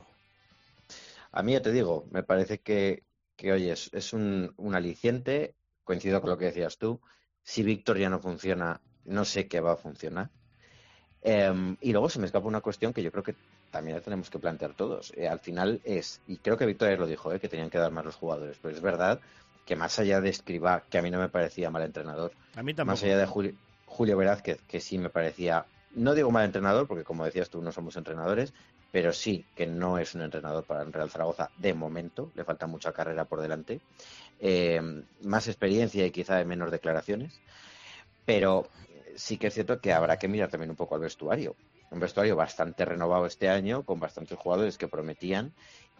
A mí, ya te digo, me parece que oye, es un aliciente. Coincido con lo que decías tú. Si Víctor ya no funciona, no sé qué va a funcionar. Y luego se me escapa una cuestión que yo creo que también la tenemos que plantear todos. Al final y creo que Víctor lo dijo, que tenían que dar más los jugadores, pero es verdad que más allá de Escribá, que a mí no me parecía mal entrenador, a mí tampoco. Más allá de Julio Velázquez, que sí me parecía, no digo mal entrenador, porque como decías tú, no somos entrenadores, pero sí que no es un entrenador para el Real Zaragoza de momento, le falta mucha carrera por delante, más experiencia y quizá de menos declaraciones, pero sí que es cierto que habrá que mirar también un poco al vestuario. Un vestuario bastante renovado este año, con bastantes jugadores que prometían,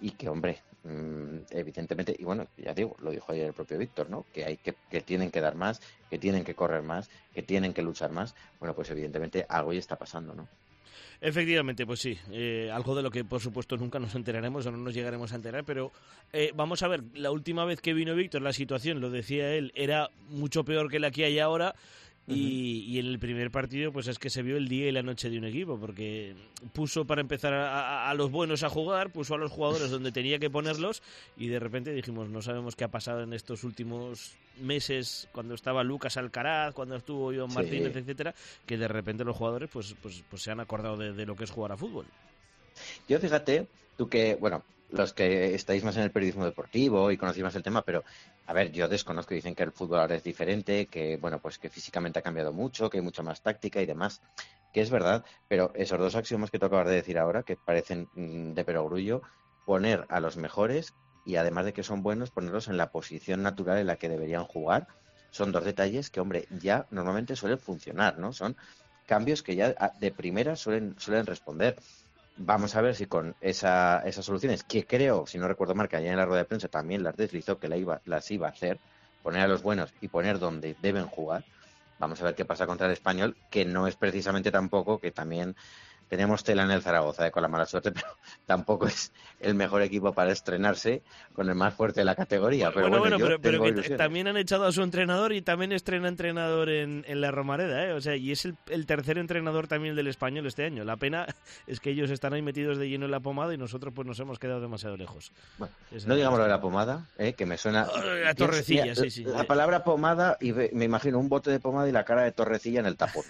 y que, hombre, evidentemente, y bueno, ya digo, lo dijo ayer el propio Víctor, ¿no? Que tienen que dar más, que tienen que correr más, que tienen que luchar más. Bueno, pues evidentemente algo ya está pasando, ¿no? Efectivamente, pues sí, algo de lo que por supuesto nunca nos enteraremos o no nos llegaremos a enterar, pero vamos a ver, la última vez que vino Víctor, la situación, lo decía él, era mucho peor que la que hay ahora. Y en el primer partido pues es que se vio el día y la noche de un equipo, porque puso para empezar a los buenos a jugar, puso a los jugadores donde tenía que ponerlos y de repente dijimos, no sabemos qué ha pasado en estos últimos meses, cuando estaba Lucas Alcaraz, cuando estuvo Iván Martínez, etcétera, que de repente los jugadores pues se han acordado de lo que es jugar a fútbol. Yo fíjate, tú que, bueno, los que estáis más en el periodismo deportivo y conocéis más el tema, pero a ver, yo desconozco, dicen que el fútbol ahora es diferente, que bueno, pues que físicamente ha cambiado mucho, que hay mucha más táctica y demás, que es verdad, pero esos dos axiomas que tú acabas de decir ahora, que parecen de perogrullo, poner a los mejores y además de que son buenos, ponerlos en la posición natural en la que deberían jugar, son dos detalles que, hombre, ya normalmente suelen funcionar, ¿no? Son cambios que ya de primera suelen responder. Vamos a ver si con esas soluciones, que creo, si no recuerdo mal, que allá en la rueda de prensa también las deslizó, que las iba a hacer, poner a los buenos y poner donde deben jugar. Vamos a ver qué pasa contra el Español, que no es precisamente tampoco, que también tenemos tela en el Zaragoza, con la mala suerte, pero tampoco es el mejor equipo para estrenarse con el más fuerte de la categoría. Pero que también han echado a su entrenador y también estrena entrenador en la Romareda, ¿eh? O sea, y es el tercer entrenador también del Español este año. La pena es que ellos están ahí metidos de lleno en la pomada y nosotros pues nos hemos quedado demasiado lejos. Bueno, no digamos lo de la pomada, que me suena... La Torrecilla, sí. La palabra pomada, y me imagino un bote de pomada y la cara de Torrecilla en el tapón.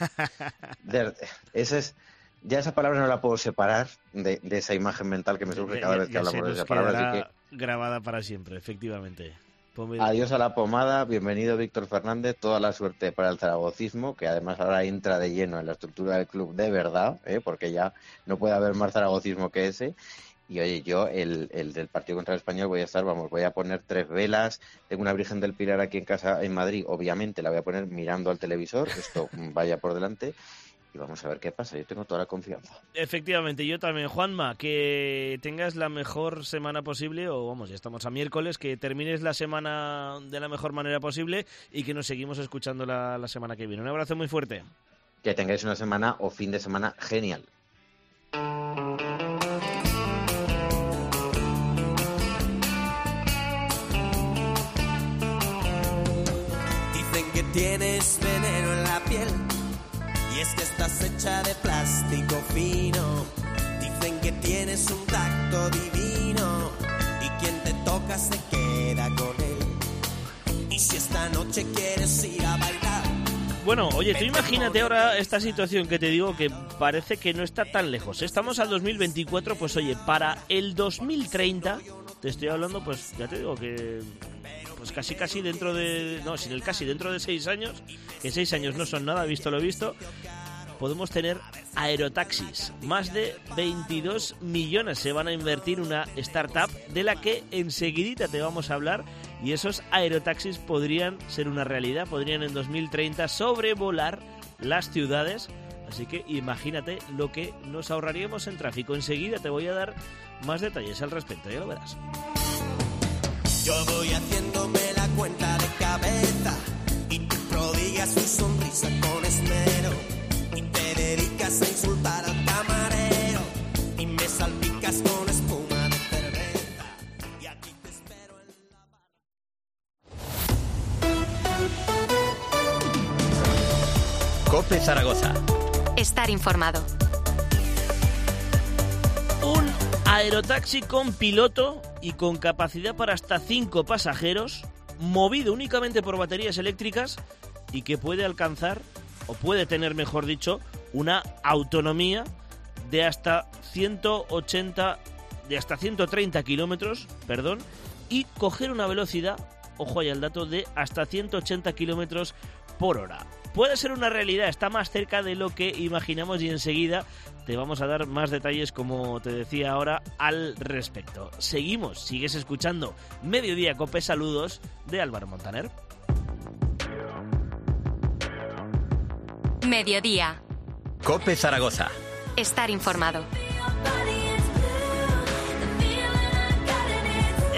Ese es... Ya esa palabra no la puedo separar de esa imagen mental que me surge cada vez que hablamos de esa palabra. Así que grabada para siempre, efectivamente. Adiós a la pomada, bienvenido Víctor Fernández, toda la suerte para el zaragocismo, que además ahora entra de lleno en la estructura del club de verdad, porque ya no puede haber más zaragocismo que ese. Y oye, yo el del partido contra el Español voy a poner 3 velas, tengo una Virgen del Pilar aquí en casa en Madrid, obviamente la voy a poner mirando al televisor, esto vaya por delante. Y vamos a ver qué pasa, yo tengo toda la confianza. Efectivamente, yo también. Juanma, que tengas la mejor semana posible, o vamos, ya estamos a miércoles, que termines la semana de la mejor manera posible y que nos seguimos escuchando la semana que viene. Un abrazo muy fuerte. Que tengáis una semana o fin de semana genial. Dicen que tienes veneno en la piel. Y es que estás hecha de plástico fino. Dicen que tienes un tacto divino. Y quien te toca se queda con él. Y si esta noche quieres ir a bailar. Bueno, oye, tú imagínate ahora esta situación que te digo que parece que no está tan lejos. Estamos al 2024, pues oye, para el 2030, te estoy hablando, pues ya te digo que... pues casi dentro de... no, sin el casi, dentro de 6 años, que 6 años no son nada, visto lo visto, podemos tener aerotaxis. Más de 22 millones se van a invertir una startup de la que enseguidita te vamos a hablar, y esos aerotaxis podrían ser una realidad, podrían en 2030 sobrevolar las ciudades, así que imagínate lo que nos ahorraríamos en tráfico. Enseguida te voy a dar más detalles al respecto, ya lo verás. Yo voy haciéndome la cuenta de cabeza y te prodigas tu sonrisa con esmero y te dedicas a insultar al camarero y me salpicas con espuma de cerveza y aquí te espero en la barra. COPE Zaragoza. Estar informado. Un aerotaxi con piloto y con capacidad para hasta 5 pasajeros, movido únicamente por baterías eléctricas y que puede alcanzar, o puede tener, mejor dicho, una autonomía de hasta 130 kilómetros, y coger una velocidad, ojo ahí al dato, de hasta 180 kilómetros por hora. Puede ser una realidad, está más cerca de lo que imaginamos y enseguida te vamos a dar más detalles, como te decía ahora, al respecto. Seguimos, sigues escuchando Mediodía Cope, saludos de Álvaro Montaner. Mediodía. COPE Zaragoza. Estar informado.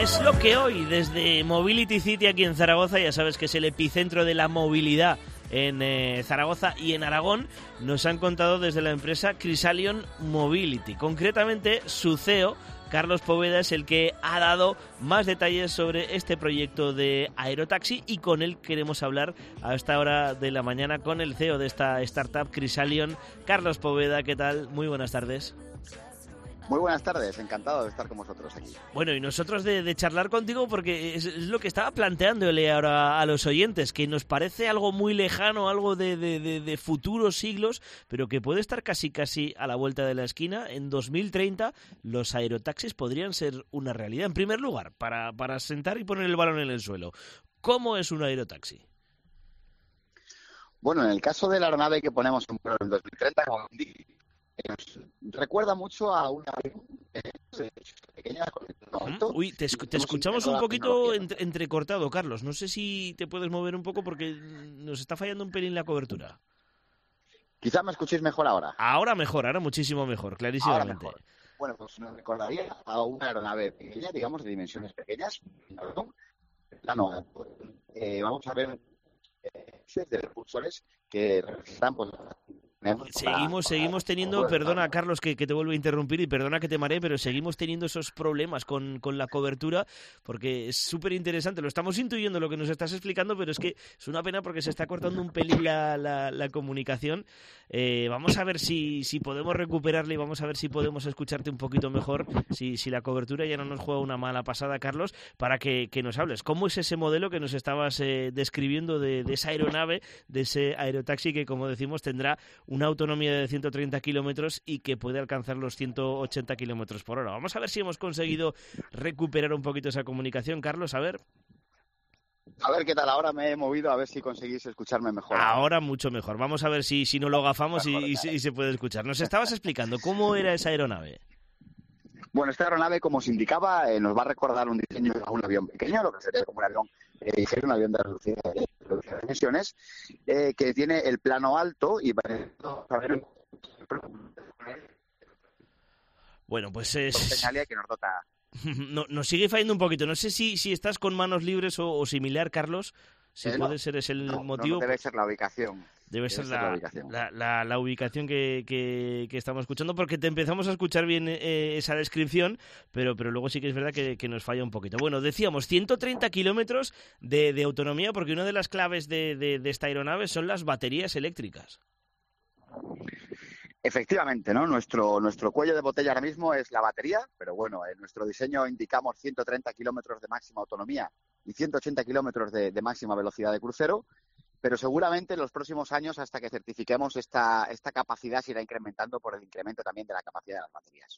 Es lo que hoy, desde Mobility City aquí en Zaragoza, ya sabes que es el epicentro de la movilidad en Zaragoza y en Aragón, nos han contado desde la empresa Chrysalion Mobility. Concretamente, su CEO, Carlos Poveda, es el que ha dado más detalles sobre este proyecto de aerotaxi, y con él queremos hablar a esta hora de la mañana con el CEO de esta startup, Chrysalion. Carlos Poveda, ¿qué tal? Muy buenas tardes. Muy buenas tardes, encantado de estar con vosotros aquí. Bueno, y nosotros de charlar contigo, porque es lo que estaba planteándole ahora a los oyentes, que nos parece algo muy lejano, algo de futuros siglos, pero que puede estar casi a la vuelta de la esquina. En 2030 los aerotaxis podrían ser una realidad. En primer lugar, para sentar y poner el balón en el suelo, ¿cómo es un aerotaxi? Bueno, en el caso de la aeronave que ponemos en vuelo en 2030, como dije, recuerda mucho a una pequeña. Uy, te escuchamos un poquito entrecortado, Carlos. No sé si te puedes mover un poco porque nos está fallando un pelín la cobertura. Quizá me escuchéis mejor ahora. Ahora mejor, ahora muchísimo mejor, clarísimamente. Ahora mejor. Bueno, pues nos recordaría a una aeronave pequeña, digamos, de dimensiones pequeñas. Vamos a ver de repulsores que representan, pues, Seguimos teniendo, perdona Carlos que te vuelvo a interrumpir y perdona que te maree, pero seguimos teniendo esos problemas con la cobertura, porque es súper interesante, lo estamos intuyendo lo que nos estás explicando, pero es que es una pena porque se está cortando un pelín la comunicación. Vamos a ver si podemos recuperarle y vamos a ver si podemos escucharte un poquito mejor, si la cobertura ya no nos juega una mala pasada, Carlos, para que nos hables. ¿Cómo es ese modelo que nos estabas describiendo de esa aeronave, de ese aerotaxi que, como decimos, tendrá una autonomía de 130 kilómetros y que puede alcanzar los 180 kilómetros por hora? Vamos a ver si hemos conseguido recuperar un poquito esa comunicación, Carlos, a ver. A ver qué tal, ahora me he movido a ver si conseguís escucharme mejor. Ahora mucho mejor. Vamos a ver si no lo agafamos y se puede escuchar. Nos estabas explicando cómo era esa aeronave. Bueno, esta aeronave, como os indicaba, nos va a recordar un diseño de un avión pequeño, lo que sería como un avión de reducidas dimensiones, que tiene el plano alto y a ver. Bueno, pues señalía que nos dota. Nos sigue fallando un poquito. No sé si estás con manos libres o similar, Carlos. Si puede ser ese el motivo. No, debe ser la ubicación. Debe ser la ubicación que estamos escuchando, porque te empezamos a escuchar bien esa descripción, pero luego sí que es verdad que nos falla un poquito. Bueno, decíamos 130 kilómetros de autonomía, porque una de las claves de esta aeronave son las baterías eléctricas. Efectivamente, ¿no? Nuestro cuello de botella ahora mismo es la batería, pero bueno, en nuestro diseño indicamos 130 kilómetros de máxima autonomía y 180 kilómetros de máxima velocidad de crucero, pero seguramente en los próximos años, hasta que certifiquemos esta capacidad, se irá incrementando por el incremento también de la capacidad de las baterías.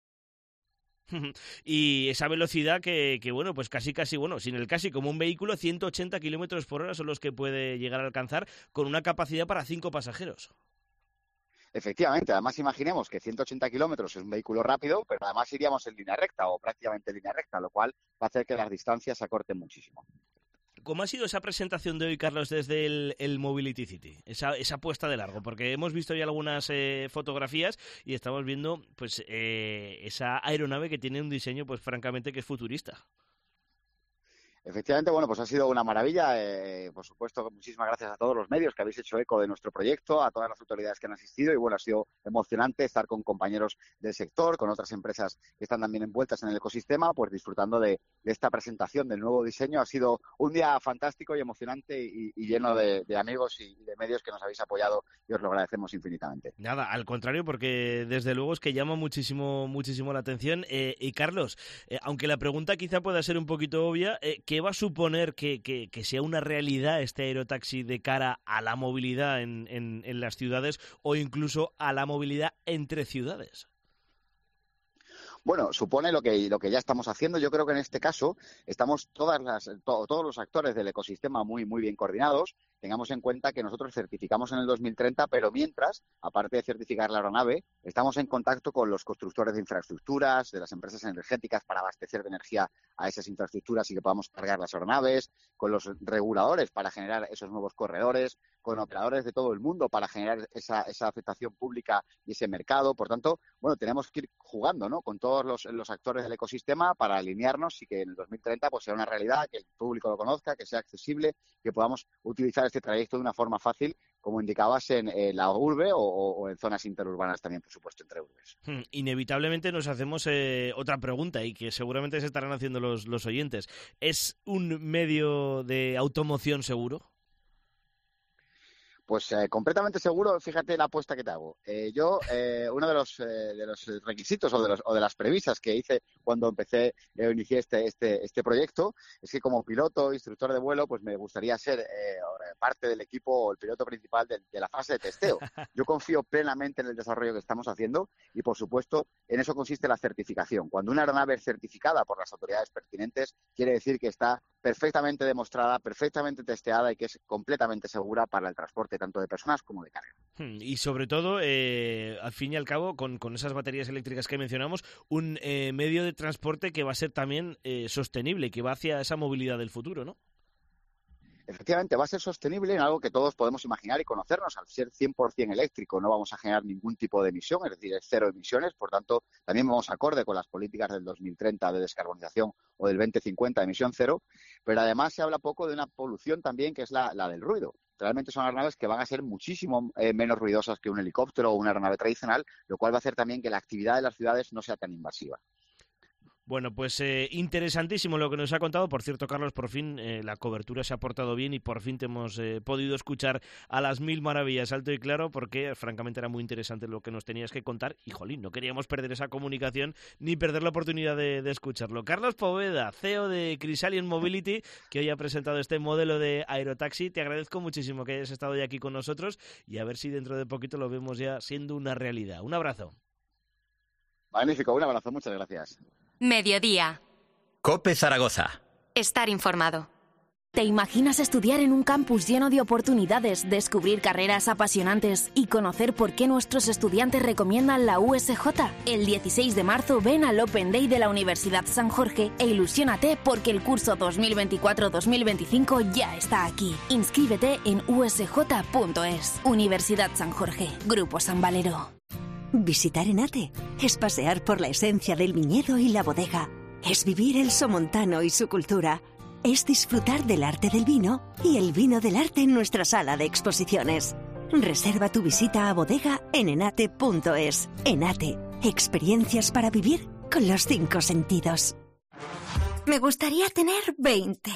Y esa velocidad que bueno, pues casi, bueno, sin el casi, como un vehículo, 180 kilómetros por hora son los que puede llegar a alcanzar, con una capacidad para 5 pasajeros. Efectivamente, además imaginemos que 180 kilómetros es un vehículo rápido, pero además iríamos en línea recta o prácticamente en línea recta, lo cual va a hacer que las distancias se acorten muchísimo. ¿Cómo ha sido esa presentación de hoy, Carlos, desde el Mobility City? Esa puesta de largo, porque hemos visto ya algunas fotografías y estamos viendo pues esa aeronave que tiene un diseño pues francamente que es futurista. Efectivamente, bueno, pues ha sido una maravilla. Por supuesto, muchísimas gracias a todos los medios que habéis hecho eco de nuestro proyecto, a todas las autoridades que han asistido y bueno, ha sido emocionante estar con compañeros del sector, con otras empresas que están también envueltas en el ecosistema, pues disfrutando de esta presentación del nuevo diseño. Ha sido un día fantástico y emocionante y lleno de amigos y de medios que nos habéis apoyado y os lo agradecemos infinitamente. Nada, al contrario, porque desde luego es que llama muchísimo la atención. Y Carlos, aunque la pregunta quizá pueda ser un poquito obvia, ¿qué va a suponer que sea una realidad este aerotaxi de cara a la movilidad en las ciudades o incluso a la movilidad entre ciudades? Bueno, supone lo que ya estamos haciendo. Yo creo que en este caso estamos todos los actores del ecosistema muy bien coordinados. Tengamos en cuenta que nosotros certificamos en el 2030, pero mientras, aparte de certificar la aeronave, estamos en contacto con los constructores de infraestructuras, de las empresas energéticas para abastecer de energía a esas infraestructuras y que podamos cargar las aeronaves, con los reguladores para generar esos nuevos corredores, con operadores de todo el mundo para generar esa aceptación pública y ese mercado. Por tanto, bueno, tenemos que ir jugando, ¿no?, con todos los actores del ecosistema para alinearnos y que en el 2030 pues sea una realidad, que el público lo conozca, que sea accesible, que podamos utilizar este trayecto de una forma fácil, como indicabas, en la urbe o en zonas interurbanas también, por supuesto, entre urbes. Inevitablemente nos hacemos otra pregunta y que seguramente se estarán haciendo los oyentes. ¿Es un medio de automoción seguro? Pues completamente seguro, fíjate la apuesta que te hago. Uno de los requisitos o de las premisas que hice cuando inicié este proyecto es que como piloto, instructor de vuelo, pues me gustaría ser parte del equipo o el piloto principal de la fase de testeo. Yo confío plenamente en el desarrollo que estamos haciendo y, por supuesto, en eso consiste la certificación. Cuando una aeronave es certificada por las autoridades pertinentes, quiere decir que está perfectamente demostrada, perfectamente testeada y que es completamente segura para el transporte tanto de personas como de carga. Y sobre todo, al fin y al cabo, con esas baterías eléctricas que mencionamos, un medio de transporte que va a ser también sostenible, que va hacia esa movilidad del futuro, ¿no? Efectivamente, va a ser sostenible en algo que todos podemos imaginar y conocernos. Al ser 100% eléctrico no vamos a generar ningún tipo de emisión, es decir, es cero emisiones. Por tanto, también vamos acorde con las políticas del 2030 de descarbonización o del 2050 de emisión cero. Pero además se habla poco de una polución también, que es la del ruido. Realmente son aeronaves que van a ser muchísimo menos ruidosas que un helicóptero o una aeronave tradicional, lo cual va a hacer también que la actividad de las ciudades no sea tan invasiva. Bueno, pues interesantísimo lo que nos ha contado. Por cierto, Carlos, por fin la cobertura se ha portado bien y por fin te hemos podido escuchar a las mil maravillas, alto y claro, porque francamente era muy interesante lo que nos tenías que contar y, jolín, no queríamos perder esa comunicación ni perder la oportunidad de escucharlo. Carlos Poveda, CEO de Chrysallion Mobility, que hoy ha presentado este modelo de aerotaxi. Te agradezco muchísimo que hayas estado ya aquí con nosotros y a ver si dentro de poquito lo vemos ya siendo una realidad. Un abrazo. Magnífico, un abrazo, muchas gracias. Mediodía. COPE Zaragoza. Estar informado. ¿Te imaginas estudiar en un campus lleno de oportunidades, descubrir carreras apasionantes y conocer por qué nuestros estudiantes recomiendan la USJ? El 16 de marzo ven al Open Day de la Universidad San Jorge e ilusiónate porque el curso 2024-2025 ya está aquí. Inscríbete en usj.es. Universidad San Jorge, Grupo San Valero. Visitar Enate es pasear por la esencia del viñedo y la bodega. Es vivir el somontano y su cultura. Es disfrutar del arte del vino y el vino del arte en nuestra sala de exposiciones. Reserva tu visita a bodega en enate.es. Enate, experiencias para vivir con los 5 sentidos. Me gustaría tener 20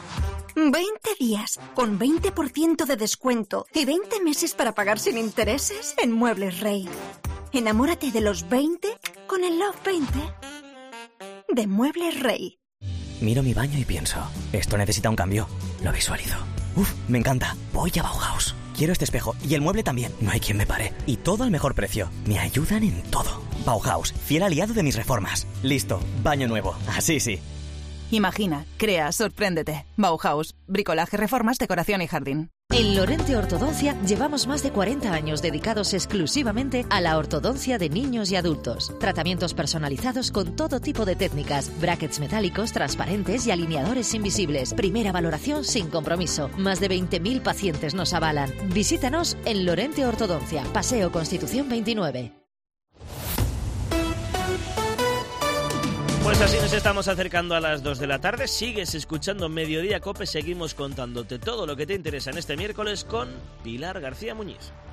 días con 20% de descuento y 20 meses para pagar sin intereses en Muebles Rey. Enamórate de los 20 con el Love 20 de Muebles Rey. Miro mi baño y pienso, esto necesita un cambio. Lo visualizo. Uf, me encanta. Voy a Bauhaus. Quiero este espejo y el mueble también. No hay quien me pare. Y todo al mejor precio. Me ayudan en todo. Bauhaus, fiel aliado de mis reformas. Listo, baño nuevo. Así sí. Imagina, crea, sorpréndete. Bauhaus, bricolaje, reformas, decoración y jardín. En Lorente Ortodoncia llevamos más de 40 años dedicados exclusivamente a la ortodoncia de niños y adultos. Tratamientos personalizados con todo tipo de técnicas, brackets metálicos, transparentes y alineadores invisibles. Primera valoración sin compromiso. Más de 20.000 pacientes nos avalan. Visítanos en Lorente Ortodoncia, Paseo Constitución 29. Pues así nos estamos acercando a las 2 de la tarde. Sigues escuchando Mediodía COPE. Seguimos contándote todo lo que te interesa en este miércoles con Pilar García Muñiz.